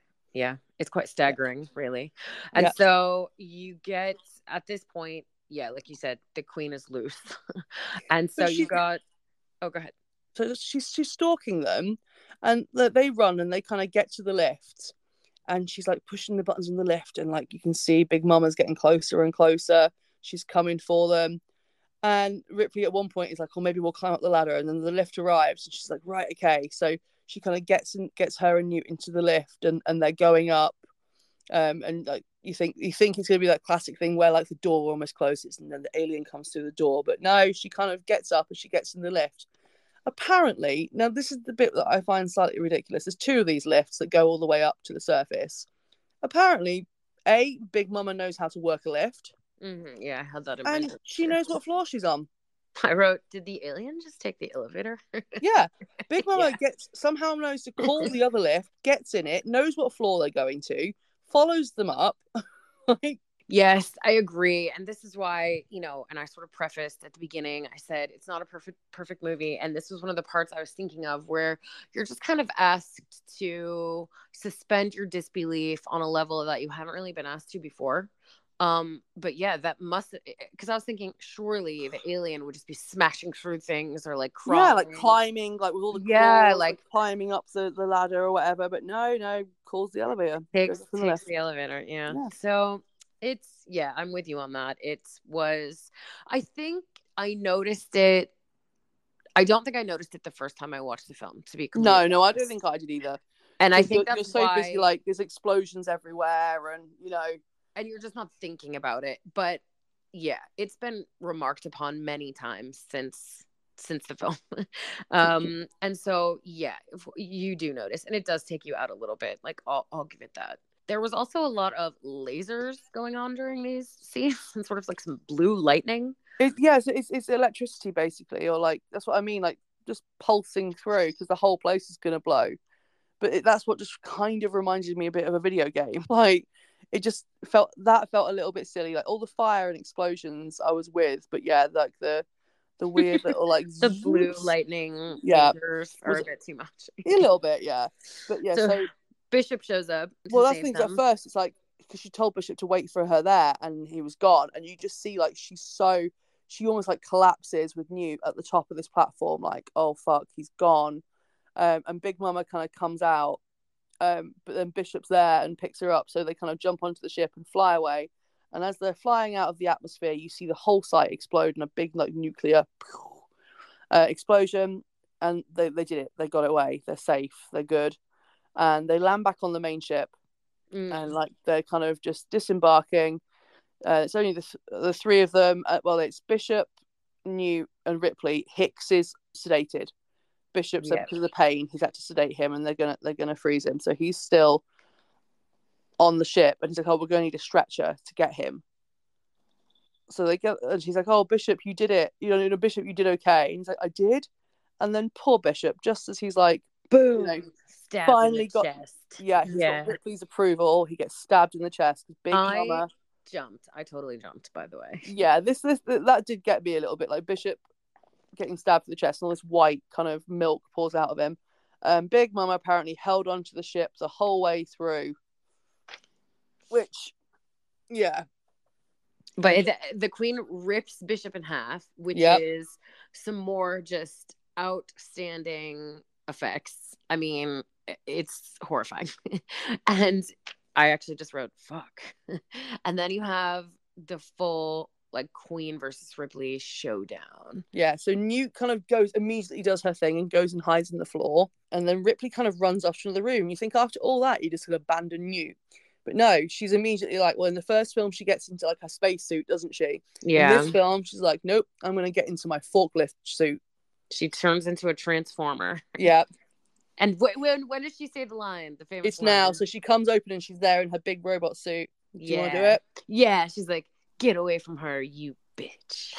quite staggering, really. And so you get at this point, like you said, the Queen is loose, and so you got. Oh, go ahead. So she's stalking them, and they run and they kind of get to the lift, and she's like pushing the buttons on the lift, and like you can see Big Mama's getting closer and closer. She's coming for them, and Ripley at one point is like, "Oh, maybe we'll climb up the ladder." And then the lift arrives, and she's like, "Right, okay." So she kind of gets her and Newt into the lift, and they're going up, and like you think it's gonna be that classic thing where like the door almost closes and then the alien comes through the door, but no, she kind of gets up and she gets in the lift. Apparently, now this is the bit that I find slightly ridiculous. There's two of these lifts that go all the way up to the surface. Apparently, Big Mama knows how to work a lift. Mm-hmm. Yeah, I had that in mind. And she knows what floor she's on. I wrote, did the alien just take the elevator? Yeah. Big Mama somehow knows to call the other lift, gets in it, knows what floor they're going to, follows them up. Yes, I agree. And this is why, and I sort of prefaced at the beginning, I said, it's not a perfect movie. And this was one of the parts I was thinking of where you're just kind of asked to suspend your disbelief on a level that you haven't really been asked to before. But yeah, that must, because I was thinking surely the alien would just be smashing through things or like crawling. Yeah, like climbing, like with all the claws, like climbing up the ladder or whatever. But no, calls the elevator. Takes the elevator. Yeah. So I'm with you on that. I think I noticed it. I don't think I noticed it the first time I watched the film, to be completely honest. No, I don't think I did either. And I think you're so busy, like there's explosions everywhere, and and you're just not thinking about it. But yeah, it's been remarked upon many times since the film. And so you do notice, and it does take you out a little bit. Like I'll give it that. There was also a lot of lasers going on during these scenes, and sort of like some blue lightning. It's electricity basically, or like that's what I mean, like just pulsing through because the whole place is gonna blow. But that's what just kind of reminded me a bit of a video game. Like it just felt a little bit silly. Like all the fire and explosions I was with, but like the weird little like the blue lightning lasers are a bit too much. A little bit, yeah. But yeah, so Bishop shows up. Well, that's the thing. At first, it's like because she told Bishop to wait for her there, and he was gone, and you just see like she almost like collapses with Newt at the top of this platform, like oh fuck, he's gone, and Big Mama kind of comes out, but then Bishop's there and picks her up, so they kind of jump onto the ship and fly away, and as they're flying out of the atmosphere, you see the whole site explode in a big like nuclear explosion, and they did it. They got it away. They're safe. They're good. And they land back on the main ship, and like they're kind of just disembarking, It's only the three of them. Well, it's Bishop, Newt, and Ripley. Hicks is sedated. Bishop said because of the pain, he's had to sedate him, and they're gonna freeze him. So he's still on the ship, and he's like, "Oh, we're going to need a stretcher to get him." So they go, and she's like, "Oh, Bishop, you did it. Bishop, you did okay." And he's like, "I did." And then poor Bishop, just as he's like, boom, stabbed finally in the chest. He's got Ripley's approval. He gets stabbed in the chest. Big Mama jumped. I totally jumped, by the way. Yeah, that did get me a little bit, like Bishop getting stabbed in the chest, and all this white kind of milk pours out of him. Big Mama apparently held onto the ship the whole way through, which, yeah. But the Queen rips Bishop in half, which is some more just outstanding effects. I mean, it's horrifying. And I actually just wrote, fuck. And then you have the full, like, Queen versus Ripley showdown. Yeah, so Newt kind of immediately does her thing and goes and hides in the floor. And then Ripley kind of runs off to another room. You think after all that, you're just going to abandon Newt. But no, she's immediately like, well, in the first film, she gets into, like, her spacesuit, doesn't she? Yeah. In this film, she's like, nope, I'm going to get into my forklift suit. She turns into a transformer. Yeah. And when did she say the line? The famous It's line? now. So she comes open and she's there in her big robot suit. Do you want to do it? Yeah. She's like, get away from her, you bitch.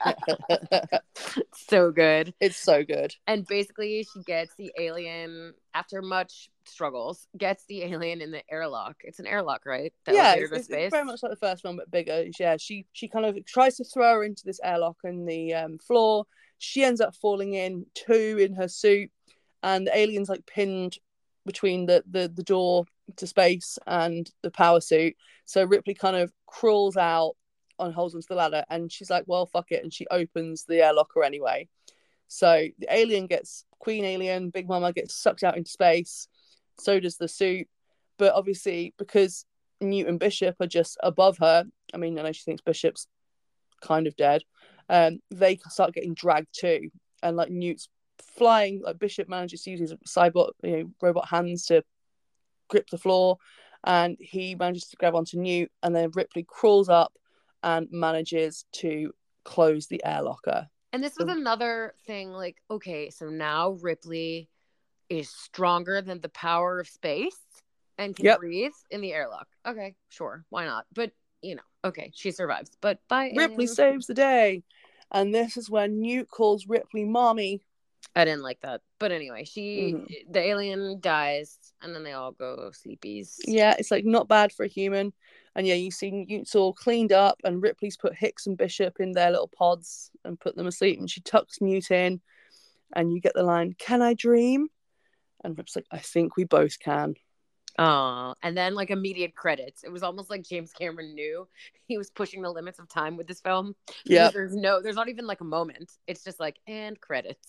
So good. It's so good. And basically she gets the alien, after much struggles, gets the alien in the airlock. It's an airlock, right? It's very much like the first one, but bigger. Yeah, she kind of tries to throw her into this airlock in the floor. She ends up falling in too in her suit, and the alien's like pinned between the door to space and the power suit. So Ripley kind of crawls out and holds onto the ladder, and she's like, well, fuck it, and she opens the air locker anyway. So the alien Queen Alien, Big Mama, gets sucked out into space. So does the suit. But obviously, because Newt and Bishop are just above her, I mean, I know she thinks Bishop's kind of dead, they start getting dragged too. And like Newt's flying, like Bishop manages to use his cyborg, robot hands to grip the floor, and he manages to grab onto Newt, and then Ripley crawls up and manages to close the air locker. And this was another thing, like, okay, so now Ripley is stronger than the power of space and can breathe in the airlock. Okay, sure, why not? But, okay, she survives. But Ripley saves the day. And this is when Newt calls Ripley mommy. I didn't like that. But anyway, the alien dies, and then they all go sleepies. Yeah, it's like not bad for a human. And yeah, you see Newt's all cleaned up, and Ripley's put Hicks and Bishop in their little pods and put them asleep, and she tucks Newt in, and you get the line, "Can I dream?" And Rip's like, "I think we both can." Oh, and then like immediate credits. It was almost like James Cameron knew he was pushing the limits of time with this film. Yeah, there's not even like a moment. It's just like, and credits.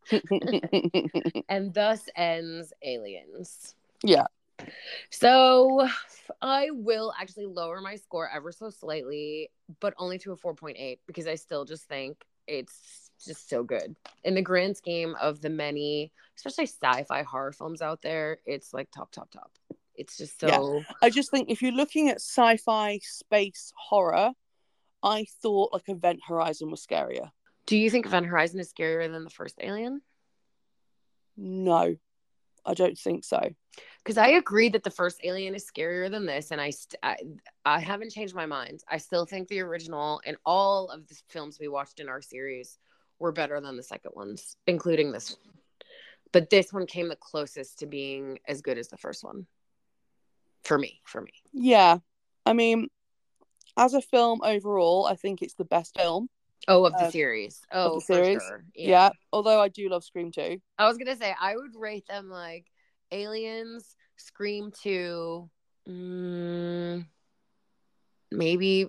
And thus ends Aliens. Yeah. So I will actually lower my score ever so slightly, but only to a 4.8, because I still just think it's just so good. In the grand scheme of the many, especially sci-fi horror films out there, it's like top. It's just so... Yeah. I just think if you're looking at sci-fi space horror, I thought like Event Horizon was scarier. Do you think Event Horizon is scarier than the first Alien? No, I don't think so. Because I agree that the first Alien is scarier than this, and I haven't changed my mind. I still think the original and all of the films we watched in our series were better than the second ones, including this one. But this one came the closest to being as good as the first one. For me. Yeah. I mean, as a film overall, I think it's the best film. Oh, of the series. Oh, for sure. Yeah. Although I do love Scream 2. I was going to say, I would rate them like Aliens, Scream 2, maybe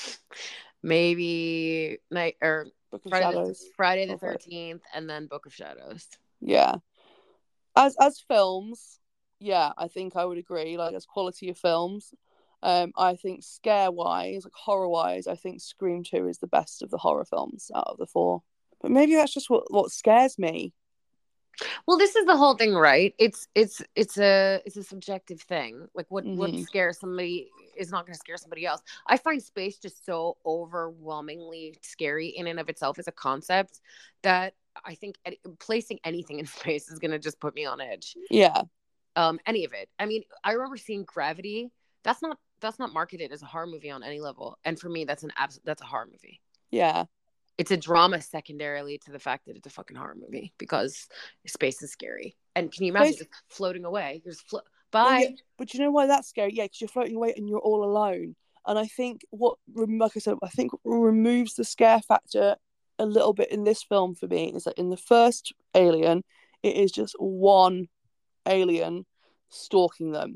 Night or Book of Shadows. Friday the 13th, and then Book of Shadows. Yeah. As films, yeah, I think I would agree. Like, as quality of films, I think scare-wise, like horror-wise, I think Scream 2 is the best of the horror films out of the four. But maybe that's just what scares me. Well, this is the whole thing, right? It's a subjective thing. Like what scares somebody is not going to scare somebody else. I find space just so overwhelmingly scary in and of itself as a concept that I think placing anything in space is going to just put me on edge. Yeah. Any of it. I mean, I remember seeing Gravity. That's not marketed as a horror movie on any level, and for me, that's a horror movie. Yeah. It's a drama secondarily to the fact that it's a fucking horror movie because space is scary. And can you imagine just floating away? Bye. Well, yeah, but you know why that's scary? Yeah, because you're floating away and you're all alone. And I think like I said, I think what removes the scare factor a little bit in this film for me is that in the first Alien, it is just one alien stalking them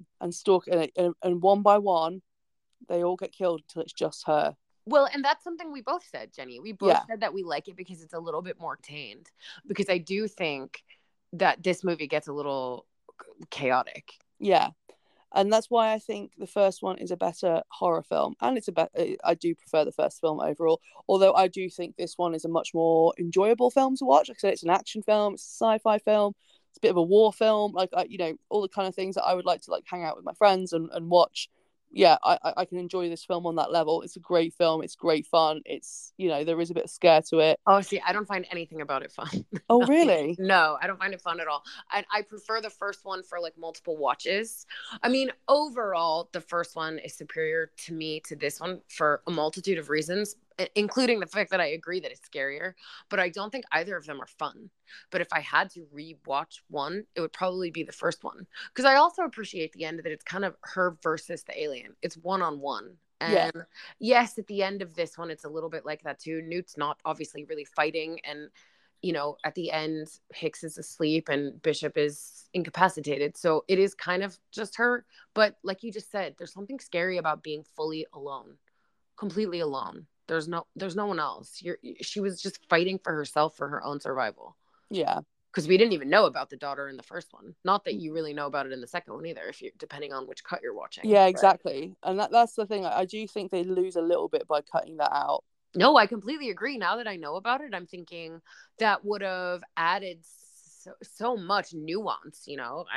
and one by one, they all get killed until it's just her. Well, and that's something we both said, Jenny. We both said that we like it because it's a little bit more tamed. Because I do think that this movie gets a little chaotic. Yeah. And that's why I think the first one is a better horror film. And I do prefer the first film overall. Although I do think this one is a much more enjoyable film to watch. Like I said, it's an action film, it's a sci-fi film, it's a bit of a war film. Like, all the kind of things that I would like to hang out with my friends and watch. Yeah, I can enjoy this film on that level. It's a great film. It's great fun. It's, there is a bit of scare to it. Oh, see, I don't find anything about it fun. Oh, really? No, I don't find it fun at all. I prefer the first one for multiple watches. I mean, overall, the first one is superior to me to this one for a multitude of reasons, including the fact that I agree that it's scarier, but I don't think either of them are fun. But if I had to rewatch one, it would probably be the first one. Because I also appreciate the end that it's kind of her versus the alien. It's one-on-one. And yes, at the end of this one, it's a little bit like that too. Newt's not obviously really fighting. And, at the end, Hicks is asleep and Bishop is incapacitated. So it is kind of just her. But like you just said, there's something scary about being fully alone, completely alone. There's no one else. She was just fighting for herself, for her own survival. Yeah. Because we didn't even know about the daughter in the first one. Not that you really know about it in the second one either, depending on which cut you're watching. Yeah, exactly. And that's the thing. I do think they lose a little bit by cutting that out. No, I completely agree. Now that I know about it, I'm thinking that would have added so much nuance.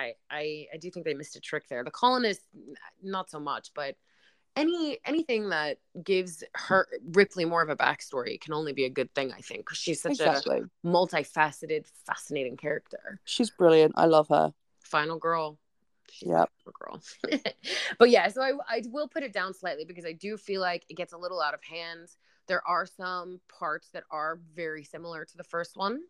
I do think they missed a trick there. The colonists, not so much, but anything that gives Ripley more of a backstory can only be a good thing, I think, because she's such a multifaceted, fascinating character. She's brilliant. I love her. Final girl. Yeah, girl. But yeah, so I will put it down slightly because I do feel like it gets a little out of hand. There are some parts that are very similar to the first one,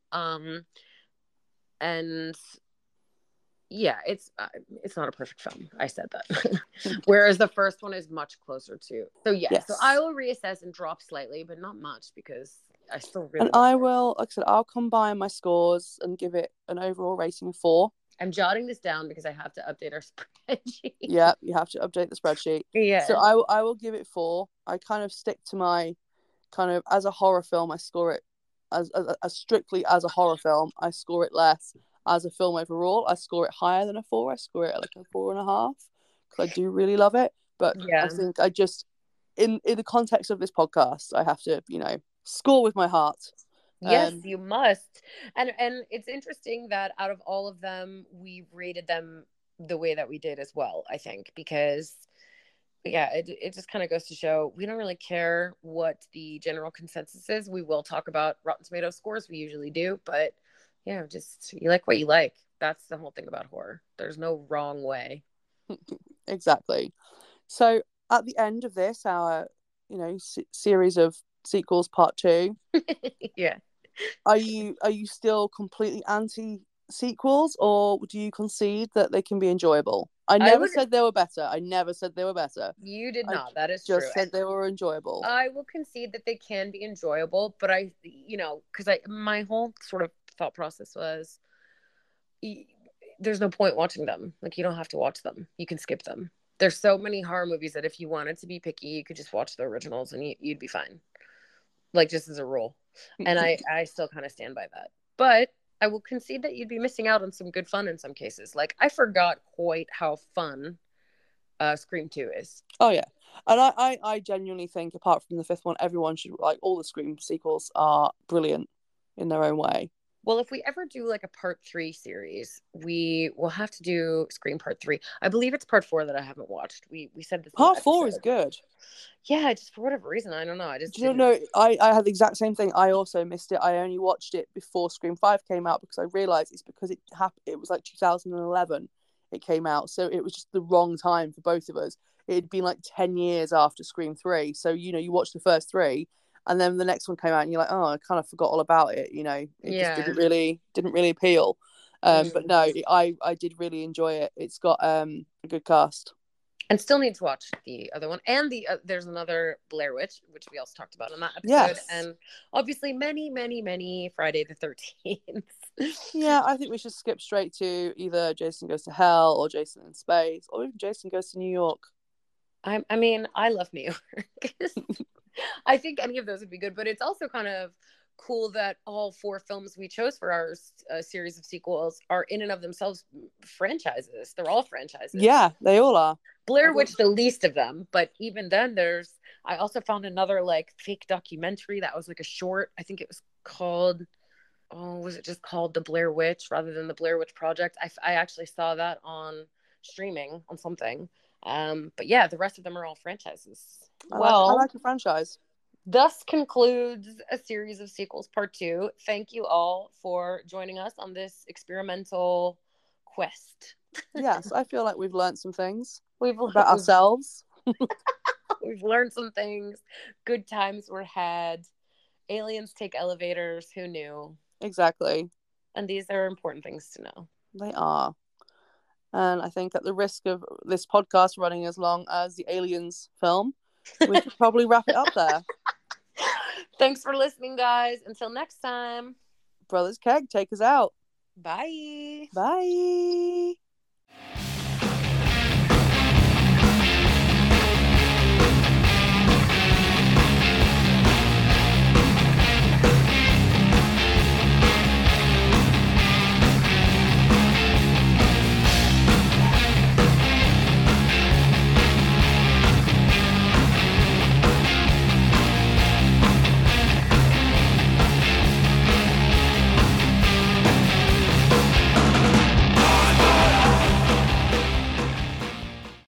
and yeah, it's not a perfect film. I said that. Whereas the first one is much closer to. So yeah, yes. So I will reassess and drop slightly, but not much because I still really. And I will, like I said, I'll combine my scores and give it an overall rating of 4. I'm jotting this down because I have to update our spreadsheet. Yeah, you have to update the spreadsheet. Yeah. So I will give it 4. I kind of stick to my kind of, as a horror film, I score it as strictly as a horror film. I score it less. As a film overall, I score it higher than a 4. I score it at a 4.5 because I do really love it. But yeah. I think I just, in the context of this podcast, I have to, score with my heart. Yes, you must. And it's interesting that out of all of them, we rated them the way that we did as well, I think, because yeah, it just kind of goes to show we don't really care what the general consensus is. We will talk about Rotten Tomatoes scores. We usually do, but yeah, just you like what you like. That's the whole thing about horror. There's no wrong way. Exactly. So at the end of this, our series of sequels part 2. Yeah. Are you still completely anti sequels, or do you concede that they can be enjoyable? I never said they were better. You did not. That is true. Just said they were enjoyable. I will concede that they can be enjoyable, but because my whole sort of thought process was there's no point watching them. Like, you don't have to watch them. You can skip them. There's so many horror movies that if you wanted to be picky, you could just watch the originals and you'd be fine. Like, just as a rule. And I still kind of stand by that. But I will concede that you'd be missing out on some good fun in some cases. Like, I forgot quite how fun Scream 2 is. Oh, yeah. And I genuinely think, apart from the 5th one, everyone should, all the Scream sequels are brilliant in their own way. Well, if we ever do like a part 3 series, we will have to do Scream Part 3. I believe it's part 4 that I haven't watched. We said this in the Part 4 is episode. good. Yeah, just for whatever reason, I don't know. I just Do you know, I had the exact same thing. I also missed it. I only watched it before Scream 5 came out because I realised it's because it was like 2011 it came out. So it was just the wrong time for both of us. It had been like 10 years after Scream 3. So, you know, you watch the first 3 and then the next one came out and you're like, oh, I kind of forgot all about it. You know, it just didn't really appeal. But no, I did really enjoy it. It's got a good cast. And still need to watch the other one. And there's another Blair Witch, which we also talked about in that episode. Yes. And obviously many Friday the 13th. Yeah, I think we should skip straight to either Jason Goes to Hell or Jason in Space or even Jason Goes to New York. I mean, I love New York. I think any of those would be good, but it's also kind of cool that all 4 films we chose for our series of sequels are in and of themselves franchises. They're all franchises. Yeah, they all are. Blair Witch, the least of them, but even then I also found another like fake documentary that was like a short. I think it was called, was it just called The Blair Witch rather than The Blair Witch Project? I actually saw that on streaming on something. But yeah, the rest of them are all franchises. I like a franchise. Thus concludes a series of sequels part 2. Thank you all for joining us on this experimental quest. Yes, I feel like we've learned some things about ourselves. We've learned some things. Good times were had. Aliens take elevators. Who knew? Exactly. And these are important things to know. They are. And I think at the risk of this podcast running as long as the Aliens film, we should probably wrap it up there. Thanks for listening, guys. Until next time. Brothers Keg, take us out. Bye. Bye.